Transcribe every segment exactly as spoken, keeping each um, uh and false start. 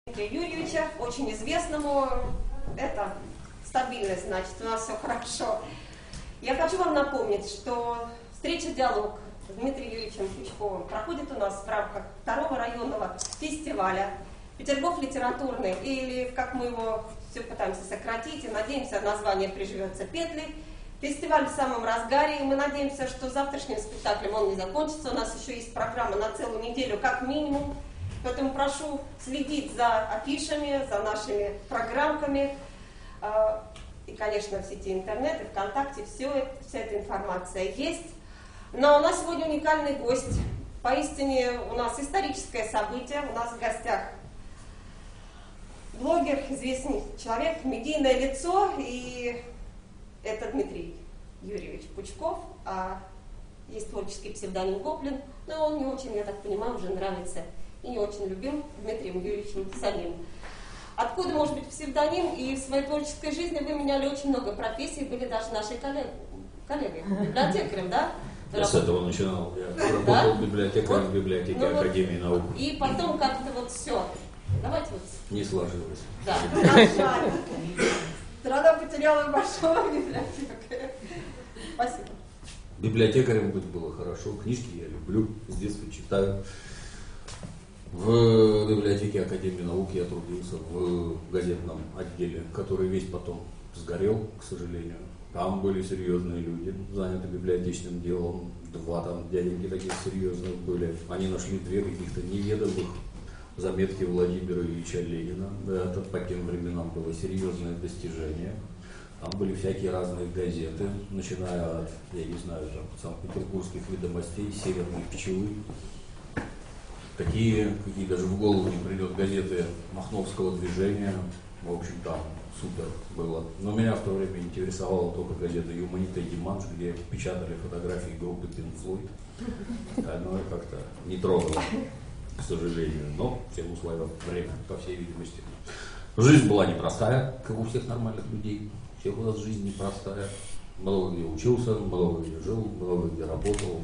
Дмитрию Юрьевичу, очень известному. Это стабильность, значит, у нас все хорошо. Я хочу вам напомнить, что встреча-диалог с Дмитрием Юрьевичем Пучковым проходит у нас в рамках второго районного фестиваля «Петергоф литературный», или, как мы его все пытаемся сократить, и надеемся, название приживется, «Петли». Фестиваль в самом разгаре, и мы надеемся, что завтрашним спектаклем он не закончится. У нас еще есть программа на целую неделю, как минимум. Поэтому прошу следить за афишами, за нашими программками. И, конечно, в сети интернет и ВКонтакте все это, вся эта информация есть. Но у нас сегодня уникальный гость. Поистине у нас историческое событие. У нас в гостях блогер, известный человек, медийное лицо. И это Дмитрий Юрьевич Пучков. А есть творческий псевдоним Гоблин. Но он не очень, я так понимаю, уже нравится и не очень любим Дмитрием Юрьевичем самим. Откуда может быть псевдоним? И в своей творческой жизни вы меняли очень много профессий, были даже нашей коллег... коллегой, библиотекарем, да? Я с этого начинал. Я работал библиотекарем в библиотеке ну, Академии вот, наук. И потом как-то вот все. Давайте вот. Не сложилось. Да. Страна потеряла большого библиотекаря. Спасибо. Библиотекарем быть было хорошо. Книжки я люблю, с детства читаю. В библиотеке Академии наук я трудился в газетном отделе, который весь потом сгорел, к сожалению. Там были серьезные люди, заняты библиотечным делом. Два там дяденьки таких серьезных были. Они нашли две каких-то неведомых заметки Владимира Ильича Ленина. Это по тем временам было серьезное достижение. Там были всякие разные газеты, начиная от, я не знаю, там, Санкт-Петербургских ведомостей, Северной пчелы. Такие, какие даже в голову не придет, газеты Махновского движения. В общем, там супер было. Но меня в то время интересовала только газета «Юманита и Диманш», где печатали фотографии группы Pink Floyd. Остальное как-то не трогало, к сожалению. Но всему свое время, по всей видимости. Жизнь была непростая, как у всех нормальных людей. У всех у нас жизнь непростая. Много где учился, много где жил, много где работал.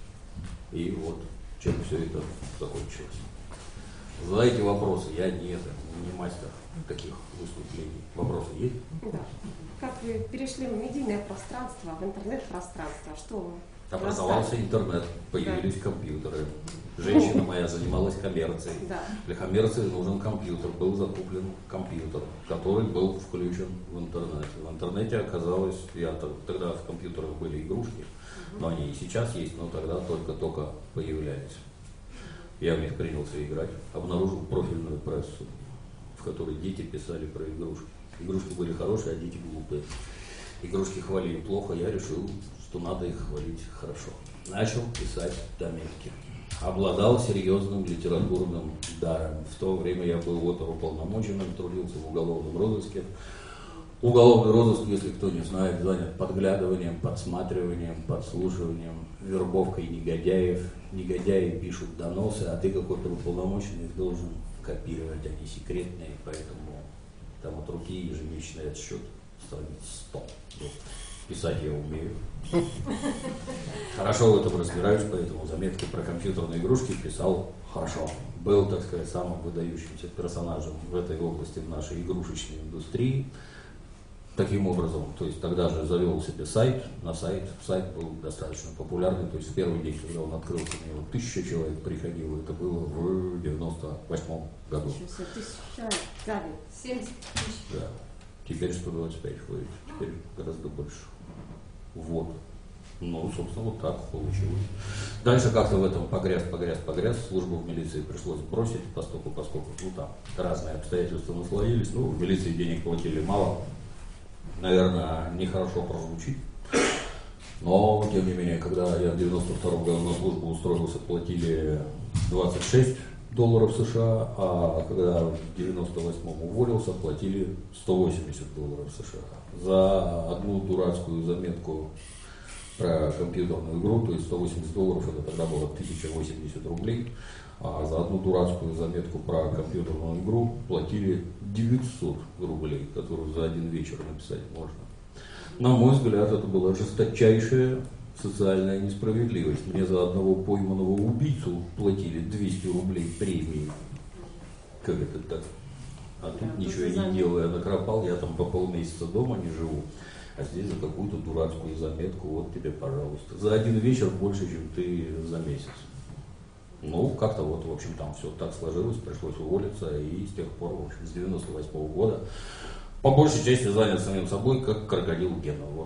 И вот чем все это закончилось. Задайте вопросы, я не это, не мастер таких выступлений. Вопросы есть? Да. Как вы перешли в медийное пространство, в интернет-пространство? Что вы? Образовался интернет, появились да. компьютеры. Женщина моя занималась коммерцией. Да. Для коммерции нужен компьютер. Был закуплен компьютер, который был включен в интернет. В интернете оказалось, я тогда в компьютерах были игрушки, но они и сейчас есть, но тогда только-только появлялись. Я в них принялся играть, обнаружил профильную прессу, в которой дети писали про игрушки. Игрушки были хорошие, а дети глупые. Игрушки хвалили плохо, я решил, что надо их хвалить хорошо. Начал писать заметки. Обладал серьезным литературным даром. В то время я был оперуполномоченным, трудился в уголовном розыске. Уголовный розыск, если кто не знает, занят подглядыванием, подсматриванием, подслушиванием, вербовкой негодяев. Негодяи пишут доносы, а ты, как оперуполномоченный, их должен копировать, они секретные, поэтому там от руки ежемесячный отсчет страниц сто. Писать я умею. Хорошо в этом разбираюсь, поэтому заметки про компьютерные игрушки писал хорошо. Был, так сказать, самым выдающимся персонажем в этой области, в нашей игрушечной индустрии. Таким образом, то есть тогда же завел себе сайт, на сайт, сайт был достаточно популярный, то есть в первый день, когда он открылся, на него тысяча человек приходило, это было в девяносто восьмом году. Тысяча, да, семьдесят тысяч. Да, теперь сто двадцать пять ходит, теперь гораздо больше. Вот. Ну, собственно, вот так получилось. Дальше как-то в этом погряз, погряз, погряз. Службу в милиции пришлось бросить, поскольку, поскольку, ну там разные обстоятельства наслоились. Ну, в милиции денег платили мало. Наверное, нехорошо прозвучит. Но, тем не менее, когда я в девяносто втором году на службу устроился, платили двадцать шесть долларов США, а когда в девяносто восьмом уволился, платили сто восемьдесят долларов США. За одну дурацкую заметку про компьютерную игру, то есть сто восемьдесят долларов, это тогда было тысяча восемьдесят рублей, а за одну дурацкую заметку про компьютерную игру платили девятьсот рублей, которую за один вечер написать можно. На мой взгляд, это была жесточайшая социальная несправедливость. Мне за одного пойманного убийцу платили двести рублей премии. Как это так? А тут Да, ничего я не делаю, я накропал, я там по полмесяца дома не живу. А здесь за какую-то дурацкую заметку, вот тебе, пожалуйста. За один вечер больше, чем ты за месяц. Ну, как-то вот, в общем, там все так сложилось, пришлось уволиться, и с тех пор, в общем, с девяносто восьмого года, по большей части занят самим собой, как крокодил Гена. Вот.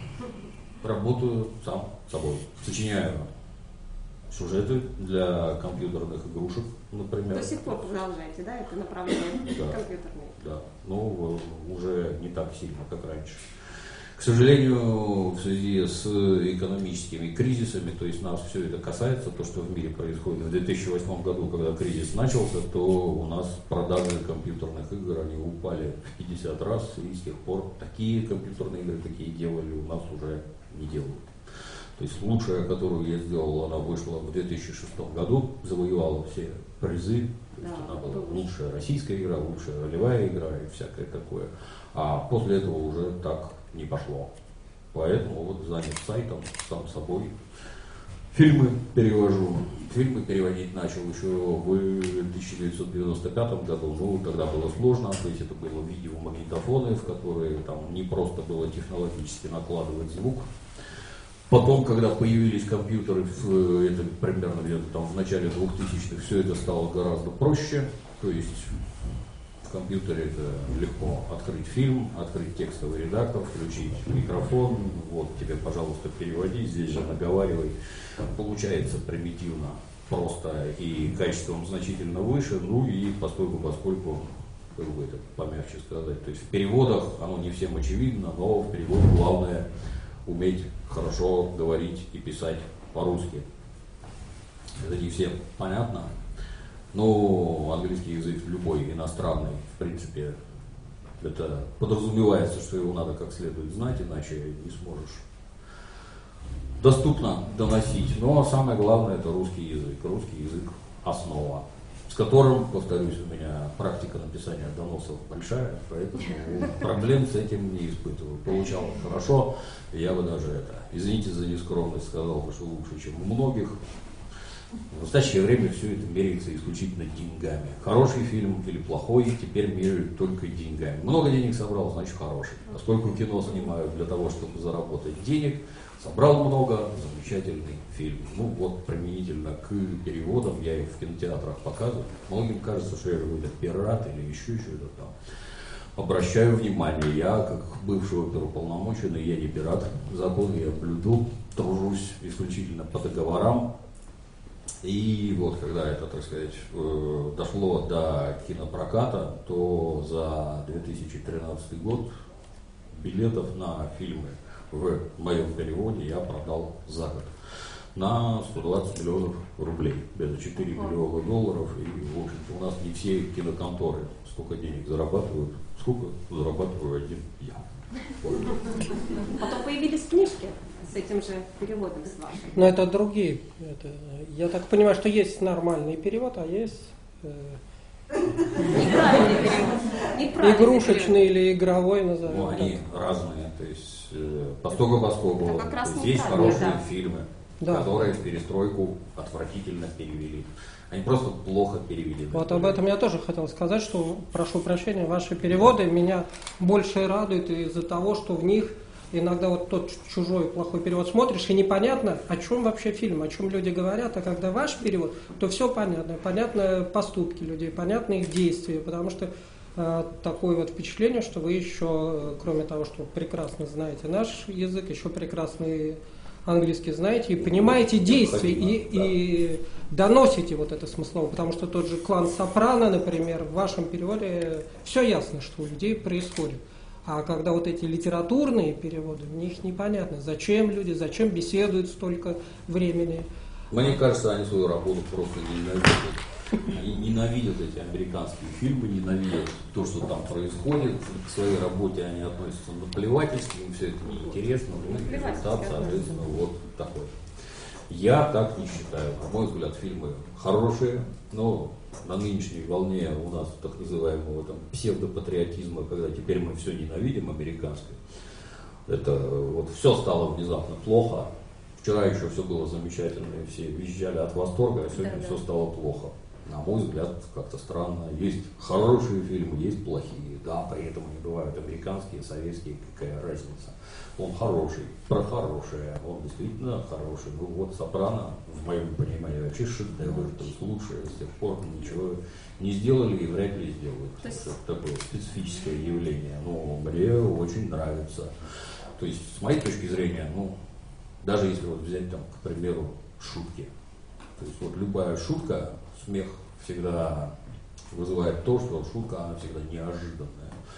Работаю сам собой, сочиняю сюжеты для компьютерных игрушек, например. До сих пор продолжаете, да, это направление Да. компьютерное? Да, но уже не так сильно, как раньше. К сожалению, в связи с экономическими кризисами, то есть нас все это касается, то, что в мире происходит. В две тысячи восьмом году, когда кризис начался, то у нас продажи компьютерных игр, они упали в пятьдесят раз, и с тех пор такие компьютерные игры, какие делали, у нас уже не делают. То есть лучшая, которую я сделал, она вышла в две тысячи шестом году, завоевала все призы. То есть Да, она была это лучшая российская игра, лучшая ролевая игра и всякое такое. А после этого уже так не пошло. Поэтому вот занят сайтом, сам собой. Фильмы перевожу. Фильмы переводить начал еще в тысяча девятьсот девяносто пятом году. Ну, тогда было сложно, то есть это было видеомагнитофоны, в которые там не просто было технологически накладывать звук. Потом, когда появились компьютеры, в, это примерно где-то там в начале двухтысячных, все это стало гораздо проще. То есть в компьютере это легко открыть фильм, открыть текстовый редактор, включить микрофон, вот тебе, пожалуйста, переводи, здесь же наговаривай. Получается примитивно, просто и качеством значительно выше, ну и поскольку, поскольку, как бы это помягче сказать, то есть в переводах оно не всем очевидно, но в переводе главное уметь хорошо говорить и писать по-русски. Это не всем понятно. Но английский язык любой иностранный, в принципе, это подразумевается, что его надо как следует знать, иначе не сможешь доступно доносить. Но самое главное это русский язык. Русский язык – основа, с которым, повторюсь, у меня практика написания доносов большая, поэтому проблем с этим не испытываю. Получал хорошо, я бы даже это, извините за нескромность, сказал бы, что лучше, чем у многих. В настоящее время все это меряется исключительно деньгами. Хороший фильм или плохой теперь меряют только деньгами. Много денег собрал, значит хороший. Поскольку кино снимают для того, чтобы заработать денег, собрал много, замечательный фильм. Ну вот применительно к переводам, я их в кинотеатрах показываю. Многим кажется, что я какой-то пират или еще что-то там. Обращаю внимание, я как бывший оперуполномоченный, я не пират. Законы я блюду, тружусь исключительно по договорам. И вот когда это, так сказать, дошло до кинопроката, то за две тысячи тринадцатый год билетов на фильмы в моем переводе я продал за год на сто двадцать миллионов рублей. Это четыре миллиона долларов. И, в общем-то, у нас не все киноконторы столько денег зарабатывают, сколько зарабатываю один я. Потом появились книжки с этим же переводом с вашим. Но это другие. Это, я так понимаю, что есть нормальный перевод, а есть э, Неправильный перевод. Неправильный игрушечный перевод. или игровой, назовем. Ну, они так. разные, то есть э, поскольку поскольку Это как раз то есть, есть неправильно, хорошие да. фильмы, Да. которые в перестройку отвратительно перевели. Они просто плохо перевели. Вот об этом я тоже хотел сказать, что, прошу прощения, ваши переводы меня больше радуют из-за того, что в них иногда вот тот чужой плохой перевод смотришь, и непонятно, о чем вообще фильм, о чем люди говорят, а когда ваш перевод, то все понятно. Понятно поступки людей, понятны их действия, потому что э, такое вот впечатление, что вы еще, кроме того, что прекрасно знаете наш язык, еще прекрасный английский знаете и понимаете действия, и, и доносите вот это смыслово, потому что тот же клан Сопрано, например, в вашем переводе все ясно, что у людей происходит. А когда вот эти литературные переводы, в них непонятно, зачем люди, зачем беседуют столько времени. Мне кажется, они свою работу просто ненавидят. Они ненавидят эти американские фильмы, ненавидят то, что там происходит. К своей работе они относятся наплевательски, им все это неинтересно. Ну, результат, соответственно, вот такой. Я так не считаю. На мой взгляд, фильмы хорошие, но на нынешней волне у нас так называемого там, псевдопатриотизма, когда теперь мы все ненавидим американское, это вот все стало внезапно плохо. Вчера еще все было замечательно, и все визжали от восторга, а сегодня Да, да. все стало плохо. на мой взгляд, как-то странно. Есть хорошие фильмы, есть плохие. Да, при этом они бывают американские, советские, какая разница. Он хороший, про хорошее, он действительно хороший. Ну вот «Сопрано», в моем понимании, вообще шедевр, то есть лучшее с тех пор ничего не сделали и вряд ли сделают. То есть это такое специфическое явление. Но мне очень нравится. То есть, с моей точки зрения, ну, даже если вот взять там, к примеру, шутки. То есть вот любая шутка, смех всегда вызывает то, что шутка, она всегда неожиданная.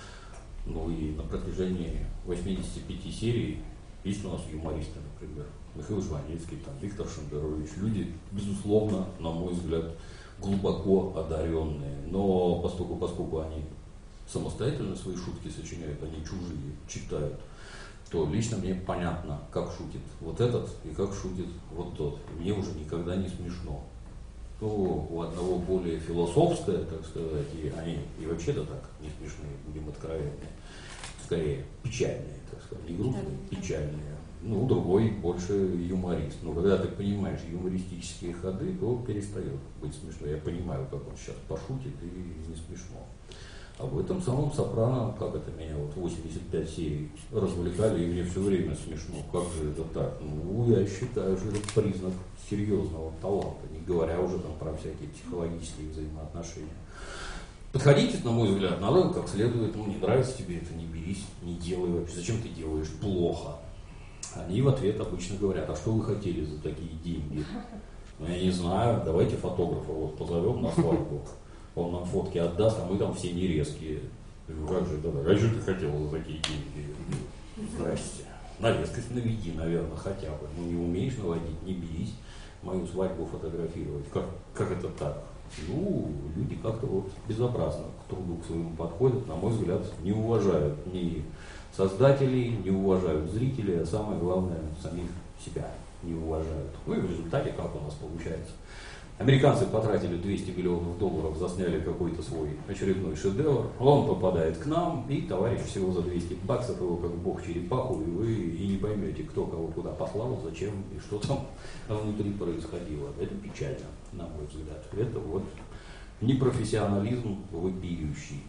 Ну и на протяжении восьмидесяти пяти серий есть у нас юмористы, например, Михаил Жванецкий, там, Виктор Шендерович. Люди, безусловно, на мой взгляд, глубоко одаренные. Но поскольку, поскольку они самостоятельно свои шутки сочиняют, они чужие читают, то лично мне понятно, как шутит вот этот и как шутит вот тот. И мне уже никогда не смешно. То у одного более философское, так сказать, и они и вообще-то так не смешные, будем откровенны, скорее печальные, так сказать, не грустные, печальные. Ну, другой больше юморист. Но когда ты понимаешь юмористические ходы, то перестает быть смешно. Я понимаю, как он сейчас пошутит, и не смешно. А в этом самом «Сопрано», как это меня вот восемьдесят пять серий развлекали, и мне все время смешно. Как же это так? Ну, я считаю, что это признак серьезного таланта, не говоря уже там про всякие психологические взаимоотношения. Подходите, на мой взгляд, надо как следует, ну, не нравится тебе это, не берись, не делай вообще. Зачем ты делаешь плохо? Они в ответ обычно говорят: а что вы хотели за такие деньги? Ну, я не знаю, давайте фотографа вот позовем на свадьбу. Он нам фотки отдаст, а мы там все не резкие. Как же, да, а что ты хотел за такие деньги? Здрасте. На резкость наведи, наверное, хотя бы. Ну, не умеешь наводить, не берись мою свадьбу фотографировать. Как, как это так? Ну, люди как-то вот безобразно к труду к своему подходят, на мой взгляд, не уважают ни создателей, не уважают зрителей, а самое главное, самих себя не уважают. Ну и в результате как у нас получается? Американцы потратили двести миллионов долларов, засняли какой-то свой очередной шедевр, он попадает к нам, и товарищ всего за двести баксов его как бог черепаху, и вы и не поймете, кто кого куда послал, зачем и что там внутри происходило. Это печально, на мой взгляд. Это вот непрофессионализм вопиющий.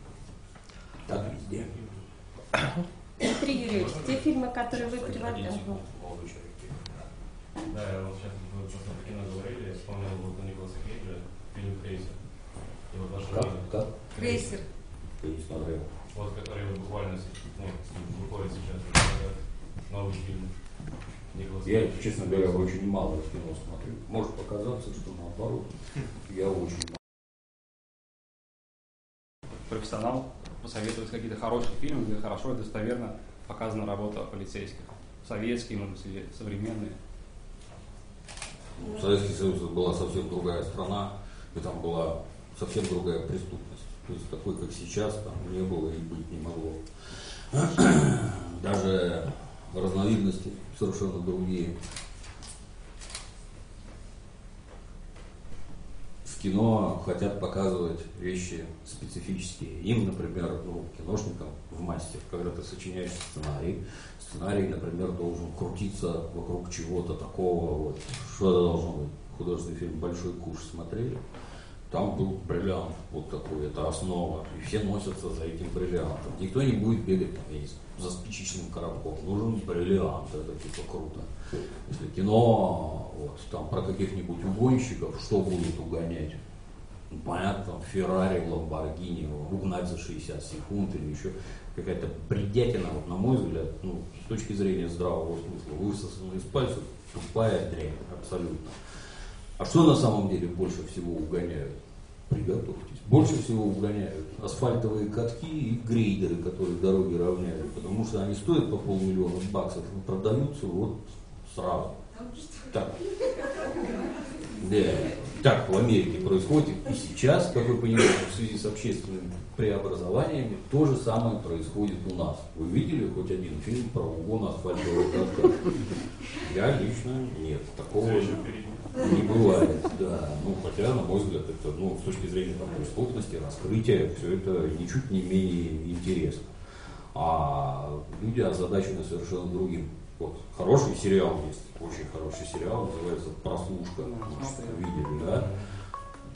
Так везде. Дмитрий Юрьевич, те фильмы, которые вы приводили... Да, я вот сейчас вы просто про кино говорили, я вспомнил вот у Николаса Кейджа фильм «Крейсер». И вот ваш Как? Как? Крейсер. Я не смотрел. Вот который вот буквально ну, выходит сейчас, вот, новый фильм Николаса Я, Кейджа. честно говоря, очень мало кино смотрю. Может показаться, что наоборот. Я очень мало. Профессионал посоветует какие-то хорошие фильмы, где хорошо и достоверно показана работа полицейских. Советские, может быть, современные. Советский Союз была совсем другая страна, и там была совсем другая преступность. То есть такой, как сейчас, там не было и быть не могло. Даже разновидности совершенно другие. В кино хотят показывать вещи специфические. Им, например, ну, киношникам в массе, когда ты сочиняешь сценарий, сценарий, например, должен крутиться вокруг чего-то такого. Вот. Что это должно быть? Художественный фильм «Большой куш» смотрели? Там был бриллиант вот такой, это основа. И все носятся за этим бриллиантом. Никто не будет бегать там, за спичечным коробком. Нужен бриллиант, это типа круто. Если кино вот, там про каких-нибудь угонщиков, что будут угонять? Ну, понятно, там Феррари, Ламборгини, угнать за шестьдесят секунд или еще какая-то бредятина, вот, на мой взгляд, ну, с точки зрения здравого смысла, высосанная из пальцев, тупая дрянь, абсолютно. А что на самом деле больше всего угоняют? Приготовьтесь. Больше всего угоняют асфальтовые катки и грейдеры, которые дороги равняют, потому что они стоят по полмиллиона баксов и продаются вот сразу. Так. Да. Так в Америке происходит и сейчас, как вы понимаете, в связи с общественными преобразованиями, то же самое происходит у нас. Вы видели хоть один фильм про угон асфальтового катка? Я лично нет. Такого не бывает, да. Ну, хотя, на мой взгляд, это, ну, с точки зрения там, преступности, раскрытия, все это ничуть не менее интересно. А люди озадачены совершенно другим. Вот, хороший сериал есть, очень хороший сериал, называется «Прослушка». Может, видели, да?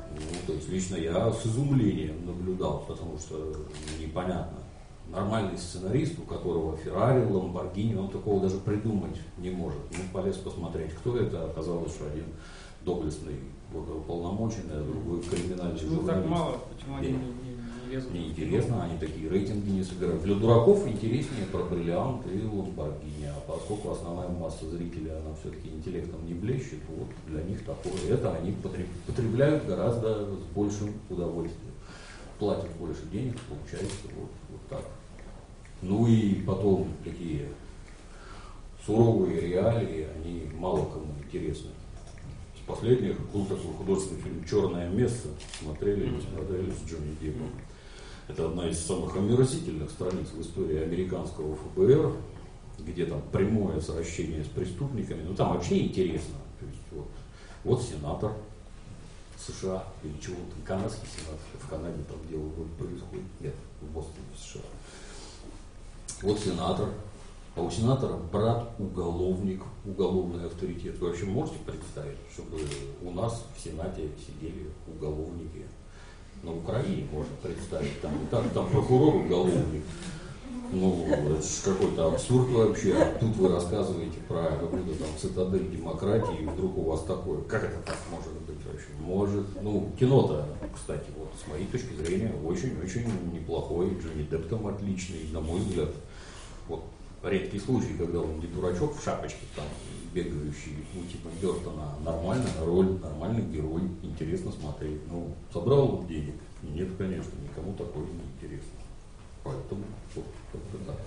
Ну, то есть лично я с изумлением наблюдал, потому что непонятно. Нормальный сценарист, у которого Феррари, Ламборгини, он такого даже придумать не может. Ну, полез посмотреть, кто это, оказалось, что один доблестный, уполномоченный, а другой криминальный Почему журналист. так мало? Почему они не, не, не лезут? Мне интересно, они такие рейтинги не собирают. Для дураков интереснее про бриллиант и Ламборгини, а поскольку основная масса зрителей, она все-таки интеллектом не блещет, вот для них такое. Это они потребляют гораздо с большим удовольствием. Платят больше денег, получается вот, вот так. Ну и потом такие суровые реалии, они мало кому интересны. Из последних был такой художественный фильм «Черное место». Смотрели, не смотрели, с Джонни Деппом. Это одна из самых омерзительных страниц в истории американского эф бэ эр, где там прямое сращение с преступниками. Ну там вообще интересно. То есть, вот, вот сенатор США или чего-то, канадский сенатор, в Канаде там дело происходит, нет, в Бостоне, в США. Вот сенатор, а у сенатора брат уголовник, уголовный авторитет. Вы вообще можете представить, чтобы у нас в Сенате сидели уголовники? На Украине можно представить, там, там, там прокурор уголовник. Ну, это же какой-то абсурд вообще. А тут вы рассказываете про какую-то там цитадель демократии, и вдруг у вас такое. Как это так может быть вообще? Может. Ну, кино-то, кстати, вот с моей точки зрения, очень-очень неплохой. Джонни Депп там отличный, на мой взгляд. Вот редкий случай, когда он не дурачок в шапочке там, бегающий, у типа Бертона, нормальная роль, нормальный герой, интересно смотреть. Ну, собрал он денег? Нет, конечно, никому такое не интересно. Поэтому вот как-то так.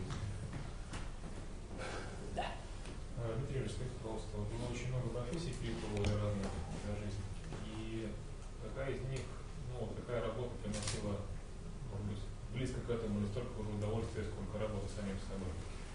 Да. Дмитрий Ильич, скажите, пожалуйста, вот вы очень много профессий перепробовали разных для жизни. И какая из них, ну, какая работа приносила, может быть, близко к этому, не столько уже удовольствие, сколько работа с самим собой?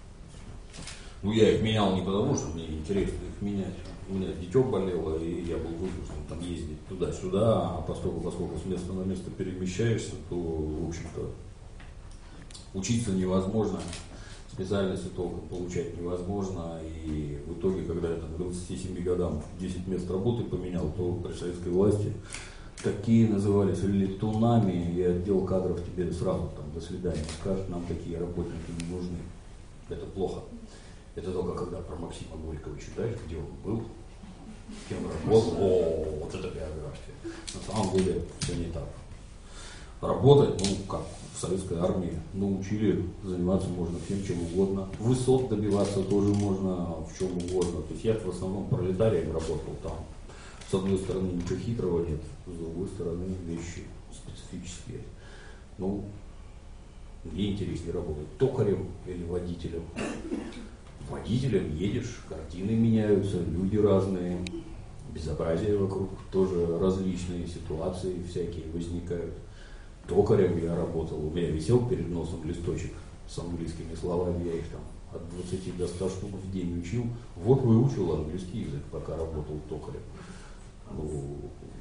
Ну, я их менял не потому, что мне интересно их менять. У меня дитё болело, и я был вынужден там ездить туда-сюда, а поскольку, поскольку с места на место перемещаешься, то, в общем-то, учиться невозможно, специальности толком получать невозможно, и в итоге, когда я там к двадцати семи годам десять мест работы поменял, то при советской власти такие назывались летунами, и отдел кадров тебе сразу там до свидания скажет, нам такие работники не нужны. Это плохо. Это только когда про Максима Горького читаешь, где он был, кем работал, о, вот это биография. На самом деле все не так. Работать, ну, как в советской армии, научили, заниматься можно всем, чем угодно. Высот добиваться тоже можно в чем угодно. То есть я в основном пролетарием работал там. С одной стороны ничего хитрого нет, с другой стороны вещи специфические. Ну, мне интереснее работать токарем или водителем. Водителем едешь, картины меняются, люди разные, безобразие вокруг тоже различные, ситуации всякие возникают. Токарем я работал, у меня висел перед носом листочек с английскими словами, я их там от двадцати до ста штук в день учил. Вот выучил английский язык, пока работал токарем. Ну,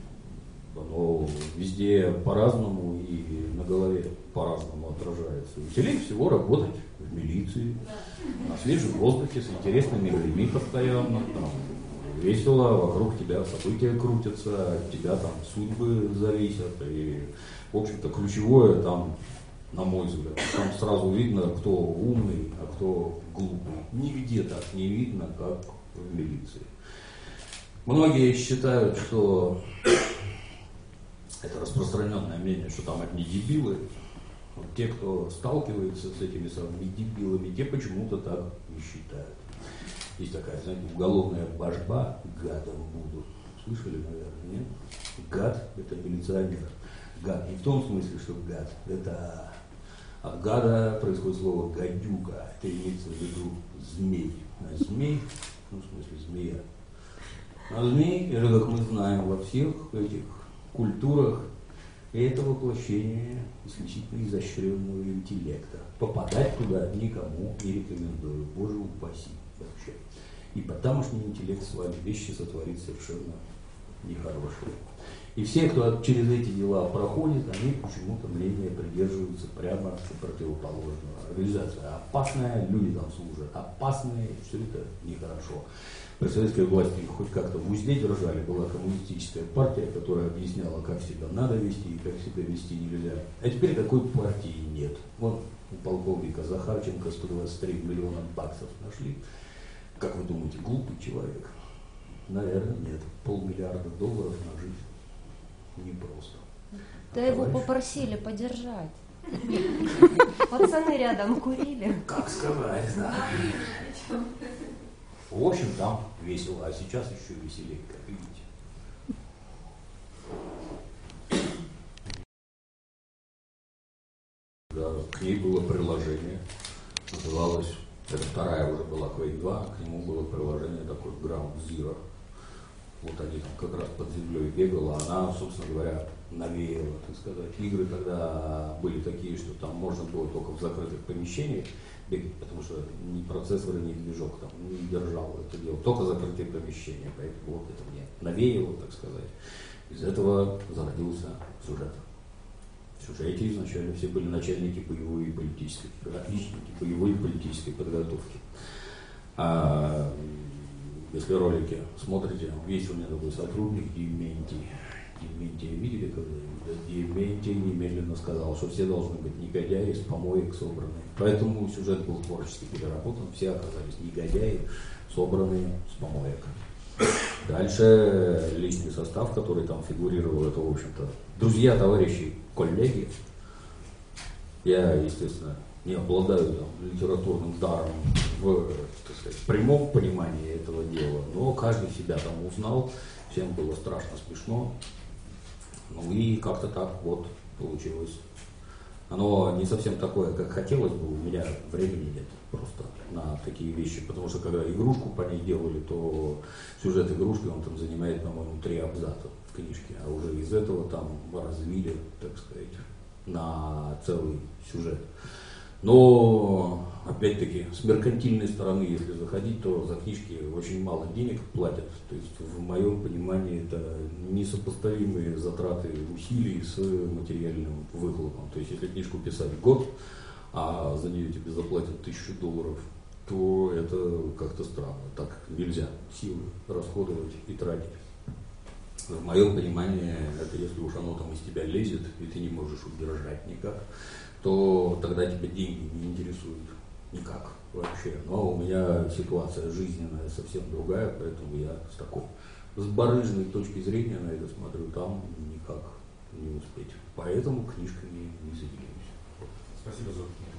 оно везде по-разному и на голове по-разному отражается. Веселее всего работать в милиции, на свежем воздухе, с интересными людьми постоянно. Там весело, вокруг тебя события крутятся, от тебя там судьбы зависят. И, в общем-то, ключевое там, на мой взгляд, там сразу видно, кто умный, а кто глупый. Нигде так не видно, как в милиции. Многие считают, что это распространенное мнение, что там одни дебилы. Вот те, кто сталкивается с этими самыми дебилами, те почему-то так не считают. Есть такая, знаете, уголовная божба, гадом буду. Слышали, наверное, нет? Гад – это милиционер. Гад не в том смысле, что гад. Это от гада происходит слово гадюка. Это имеется в виду змей. А змей, ну, в смысле змея. А змей, это, как мы знаем, во всех этих культурах, это воплощение исключительно изощренного интеллекта. Попадать туда никому не рекомендую, боже упаси вообще. И по тамошний интеллект с вами вещи сотворит совершенно нехорошие. И все, кто через эти дела проходит, они почему-то мнение придерживаются прямо противоположного. Организация опасная, люди там служат опасные, все это нехорошо. При советской власти их хоть как-то в узде держали, была коммунистическая партия, которая объясняла, как себя надо вести и как себя вести нельзя. А теперь такой партии нет. Вот у полковника Захарченко сто двадцать три миллиона баксов нашли. Как вы думаете, глупый человек? Наверное, нет. Полмиллиарда долларов на жизнь. Непросто. Да а его товарищ... попросили подержать. Пацаны рядом курили. Как сказать, да. В общем, там весело, а сейчас еще веселее, как видите. Да, к ней было приложение, называлось, это вторая уже была Quake два, к нему было приложение такое Ground Zero. Вот они там как раз под землей бегала, она, собственно говоря, навеяла, так сказать. Игры тогда были такие, что там можно было только в закрытых помещениях бегать, потому что ни процессор, ни движок там не держал это дело, только закрытые помещения, поэтому вот это мне навеяло, так сказать. Из этого зародился сюжет. В сюжете изначально все были начальники боевой и политической, отличники боевой и политической подготовки. А если ролики смотрите, есть у меня такой сотрудник Дементий. Дементия видели когда-нибудь? Дементий немедленно сказал, что все должны быть негодяи, с помоек собранные. Поэтому сюжет был творчески переработан, все оказались негодяи, собранные с помоек. Дальше личный состав, который там фигурировал, это, в общем-то, друзья, товарищи, коллеги. Я, естественно, не обладаю там, литературным даром в, так сказать, прямом понимании этого дела, но каждый себя там узнал, всем было страшно смешно. Ну и как-то так вот получилось. Оно не совсем такое, как хотелось бы, у меня времени нет просто на такие вещи, потому что когда игрушку по ней делали, то сюжет игрушки, он там занимает, по-моему, три абзаца в книжке, а уже из этого там развили, так сказать, на целый сюжет. Но, опять-таки, с меркантильной стороны, если заходить, то за книжки очень мало денег платят. То есть, в моем понимании, это несопоставимые затраты усилий с материальным выхлопом. То есть, если книжку писать год, а за нее тебе заплатят тысячу долларов, то это как-то странно. Так нельзя силы расходовать и тратить. В моем понимании, это если уж оно там из тебя лезет, и ты не можешь удержать никак, то тогда тебя деньги не интересуют никак вообще. Но у меня ситуация жизненная совсем другая, поэтому я с такой, с барыжной точки зрения на это смотрю, там никак не успеть. Поэтому книжками не заделяюсь. Спасибо за книгу.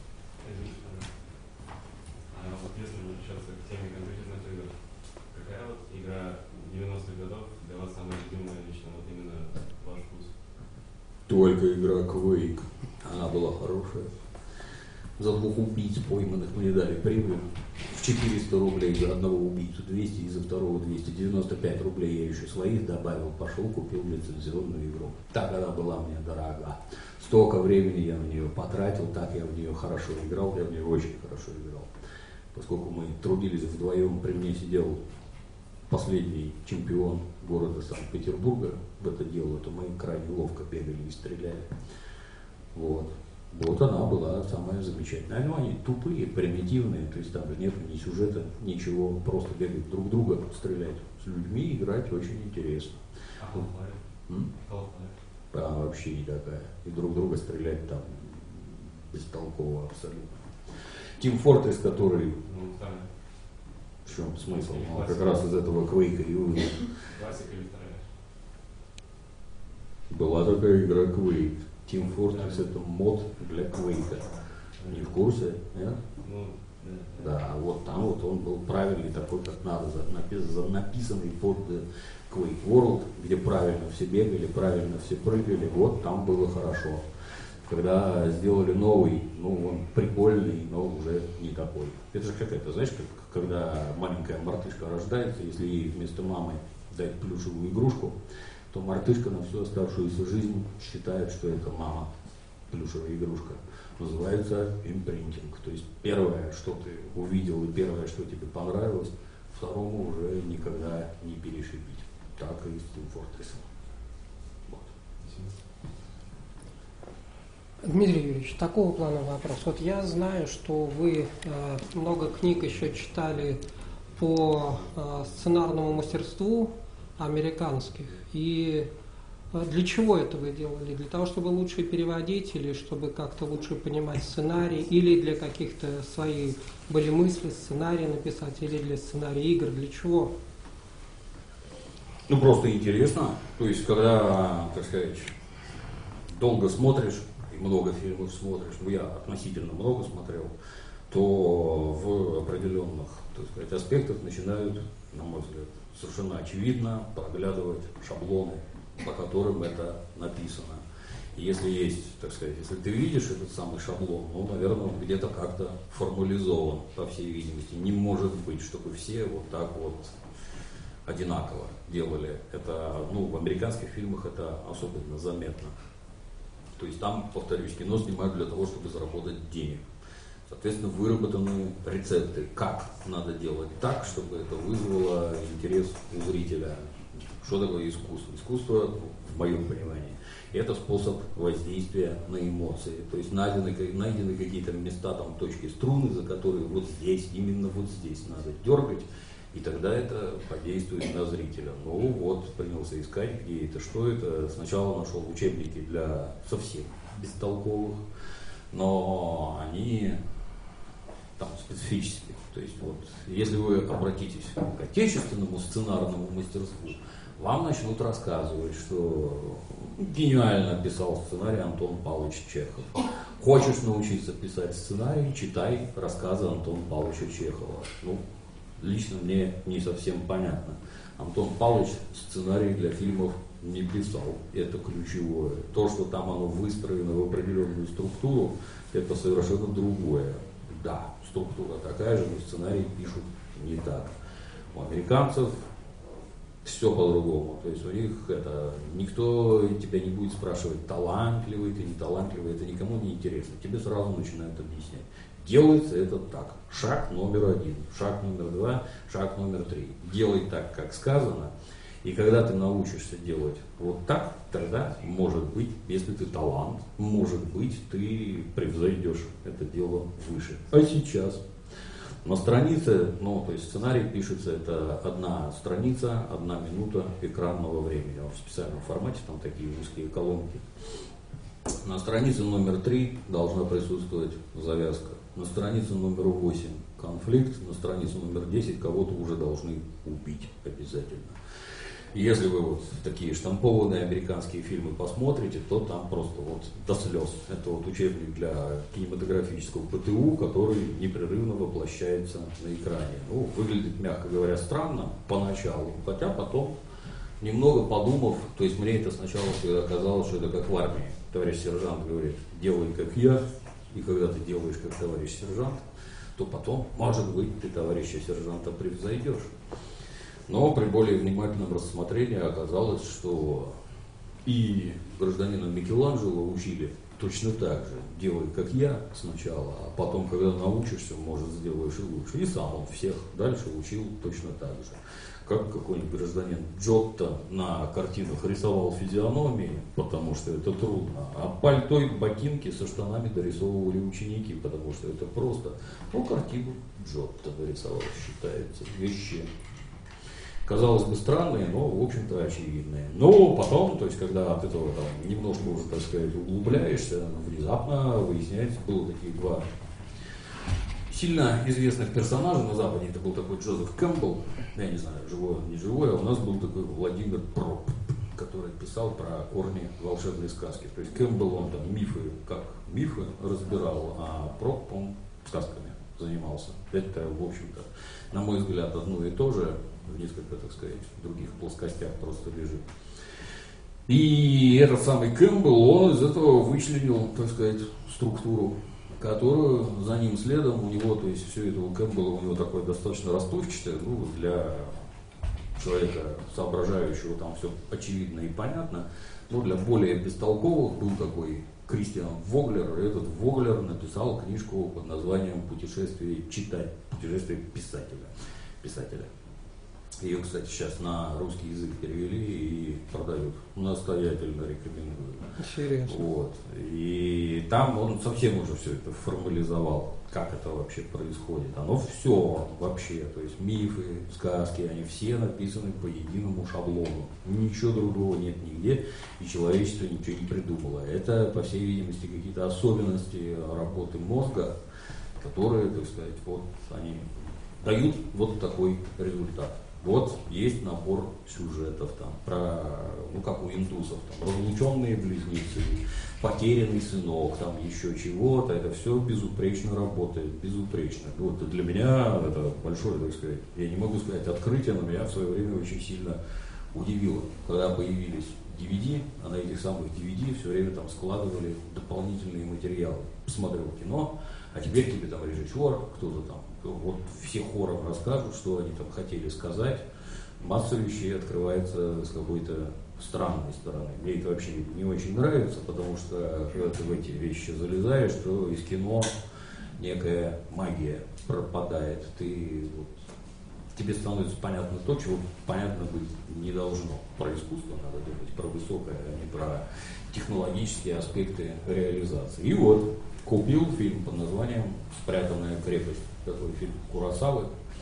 А вот если возвращаться к теме компьютерных игр, какая вот игра девяностых годов для вас самая любимая лично, вот именно ваш вкус? Только игра Quake. Она была хорошая. За двух убийц пойманных мне дали премию. В четыреста рублей за одного убийцу двести и за второго двести девяносто пять рублей я еще своих добавил. Пошел, купил лицензионную игру. Так она была мне дорога. Столько времени я на нее потратил, так я в нее хорошо играл. Я в нее очень хорошо играл. Поскольку мы трудились вдвоем, при мне сидел последний чемпион города Санкт-Петербурга в это дело, то мы крайне ловко бегали и стреляли. Вот. Вот она была самая замечательная. Ну, они тупые, примитивные, то есть там же нет ни сюжета, ничего, просто бегать друг друга, стрелять. С людьми играть очень интересно. А Half-Life? Half-Life? Она вообще никакая. И друг друга стрелять там бестолково абсолютно. Team Fortress, который... Ну, да. В чем смысл? Он как раз из этого Quake и вывел. Классика или вторая? Была такая игра Quake. Team Fortress это мод для Quake. Не в курсе? Нет? Ну, да. Да, вот там вот он был правильный, такой, как надо, напис- написанный под Quake World, где правильно все бегали, правильно все прыгали. Вот там было хорошо. Когда сделали новый, ну он прикольный, но уже не такой. Это же как это, знаешь, как когда маленькая мартышка рождается, если ей вместо мамы дать плюшевую игрушку, то мартышка на всю оставшуюся жизнь считает, что это мама, плюшевая игрушка. Называется импринтинг. То есть первое, что ты увидел и первое, что тебе понравилось, второму уже никогда не перешибить. Так и с Team Fortress. Дмитрий Юрьевич, такого плана вопрос. Вот я знаю, что вы э, много книг еще читали по э, сценарному мастерству американских. И э, для чего это вы делали? Для того, чтобы лучше переводить, или чтобы как-то лучше понимать сценарий, или для каких-то своих были мысли, сценарий написать, или для сценария игр? Для чего? Ну, просто интересно. То есть, когда, так сказать, долго смотришь, много фильмов смотришь, ну я относительно много смотрел, то в определенных, так сказать, аспектах начинают, на мой взгляд, совершенно очевидно проглядывать шаблоны, по которым это написано. И если есть, так сказать, если ты видишь этот самый шаблон, ну, наверное, он где-то как-то формализован, по всей видимости. Не может быть, чтобы все вот так вот одинаково делали. Это, ну, в американских фильмах это особенно заметно. То есть там, повторюсь, кино снимают для того, чтобы заработать денег. Соответственно, выработаны рецепты, как надо делать так, чтобы это вызвало интерес у зрителя. Что такое искусство? Искусство, в моем понимании, это способ воздействия на эмоции. То есть найдены, найдены какие-то места, там, точки струны, за которые вот здесь, именно вот здесь надо дергать, и тогда это подействует на зрителя. Ну вот, принялся искать, где это, что это. Сначала нашел учебники для совсем бестолковых, но они там специфические. То есть вот, если вы обратитесь к отечественному сценарному мастерству, вам начнут рассказывать, что гениально писал сценарий Антон Павлович Чехов. Хочешь научиться писать сценарий, читай рассказы Антона Павловича Чехова. Ну, лично мне не совсем понятно. Антон Павлович сценарий для фильмов не писал. Это ключевое. То, что там оно выстроено в определенную структуру, это совершенно другое. Да, структура такая же, но сценарий пишут не так. У американцев все по-другому. То есть у них это никто тебя не будет спрашивать, талантливый ты, не талантливый, это никому не интересно. Тебе сразу начинают объяснять. Делается это так. Шаг номер один, шаг номер два, шаг номер три. Делай так, как сказано. И когда ты научишься делать вот так, тогда, может быть, если ты талант, может быть, ты превзойдешь это дело выше. А сейчас на странице, ну, то есть сценарий пишется, это одна страница, одна минута экранного времени. В специальном формате, там такие узкие колонки. На странице номер три должна присутствовать завязка. На странице номер восемь конфликт, на странице номер десять кого-то уже должны убить обязательно. Если вы вот такие штампованные американские фильмы посмотрите, то там просто вот до слез. Это вот учебник для кинематографического ПТУ, который непрерывно воплощается на экране. Ну, выглядит, мягко говоря, странно поначалу, хотя потом, немного подумав, то есть мне это сначала казалось, что это как в армии. Товарищ сержант говорит, делай как я, и когда ты делаешь как товарищ сержант, то потом, может быть, ты товарища сержанта превзойдешь. Но при более внимательном рассмотрении оказалось, что и гражданина Микеланджело учили точно так же. Делай как я сначала, а потом, когда научишься, может, сделаешь и лучше. И сам он всех дальше учил точно так же. Как какой-нибудь гражданин Джотто на картинах рисовал физиономии, потому что это трудно, а пальто и ботинки со штанами дорисовывали ученики, потому что это просто. Ну, картину Джотто дорисовал, считается, вещи. Казалось бы, странные, но, в общем-то, очевидные. Но потом, то есть, когда от этого там, немножко уже, так сказать, углубляешься, внезапно выясняется, было такие два сильно известных персонажей на Западе. Это был такой Джозеф Кэмпбелл, я не знаю, живой он, не живой, а у нас был такой Владимир Проб, который писал про корни волшебной сказки. То есть Кэмпбелл, он там мифы, как мифы разбирал, а Проб, он сказками занимался. Это, в общем-то, на мой взгляд, одно и то же, в несколько, так сказать, других плоскостях просто лежит. И этот самый Кэмпбелл, он из этого вычленил, так сказать, структуру, которую за ним следом у него, то есть все это у Кэмпбелла, у него такое достаточно расплывчатое, ну, для человека, соображающего, там все очевидно и понятно, но для более бестолковых был такой Кристиан Воглер, и этот Воглер написал книжку под названием «Путешествие читать», «Путешествие писателя». писателя. Ее, кстати, сейчас на русский язык перевели и продают. Настоятельно рекомендую. Интересно. Вот. И там он совсем уже все это формализовал, как это вообще происходит. Оно все вообще, то есть мифы, сказки, они все написаны по единому шаблону. Ничего другого нет нигде, и человечество ничего не придумало. Это, по всей видимости, какие-то особенности работы мозга, которые, так сказать, вот они дают вот такой результат. Вот есть набор сюжетов там про, ну как у индусов, там, разлученные близнецы, потерянный сынок, там еще чего-то, это все безупречно работает, безупречно. Вот для меня это большое, так сказать, я не могу сказать открытие, но меня в свое время очень сильно удивило, когда появились ди ви ди, а на этих самых ди ви ди все время там складывали дополнительные материалы. Посмотрел кино, а теперь тебе там режиссер, кто-то там, вот все хором расскажут, что они там хотели сказать. Масса вещей открывается с какой-то странной стороны. Мне это вообще не очень нравится, потому что когда ты в эти вещи залезаешь, то из кино некая магия пропадает. Ты, вот, тебе становится понятно то, чего понятно быть не должно. Про искусство надо думать, про высокое, а не про технологические аспекты реализации. И вот купил фильм под названием «Спрятанная крепость». Такой фильм Куросавы,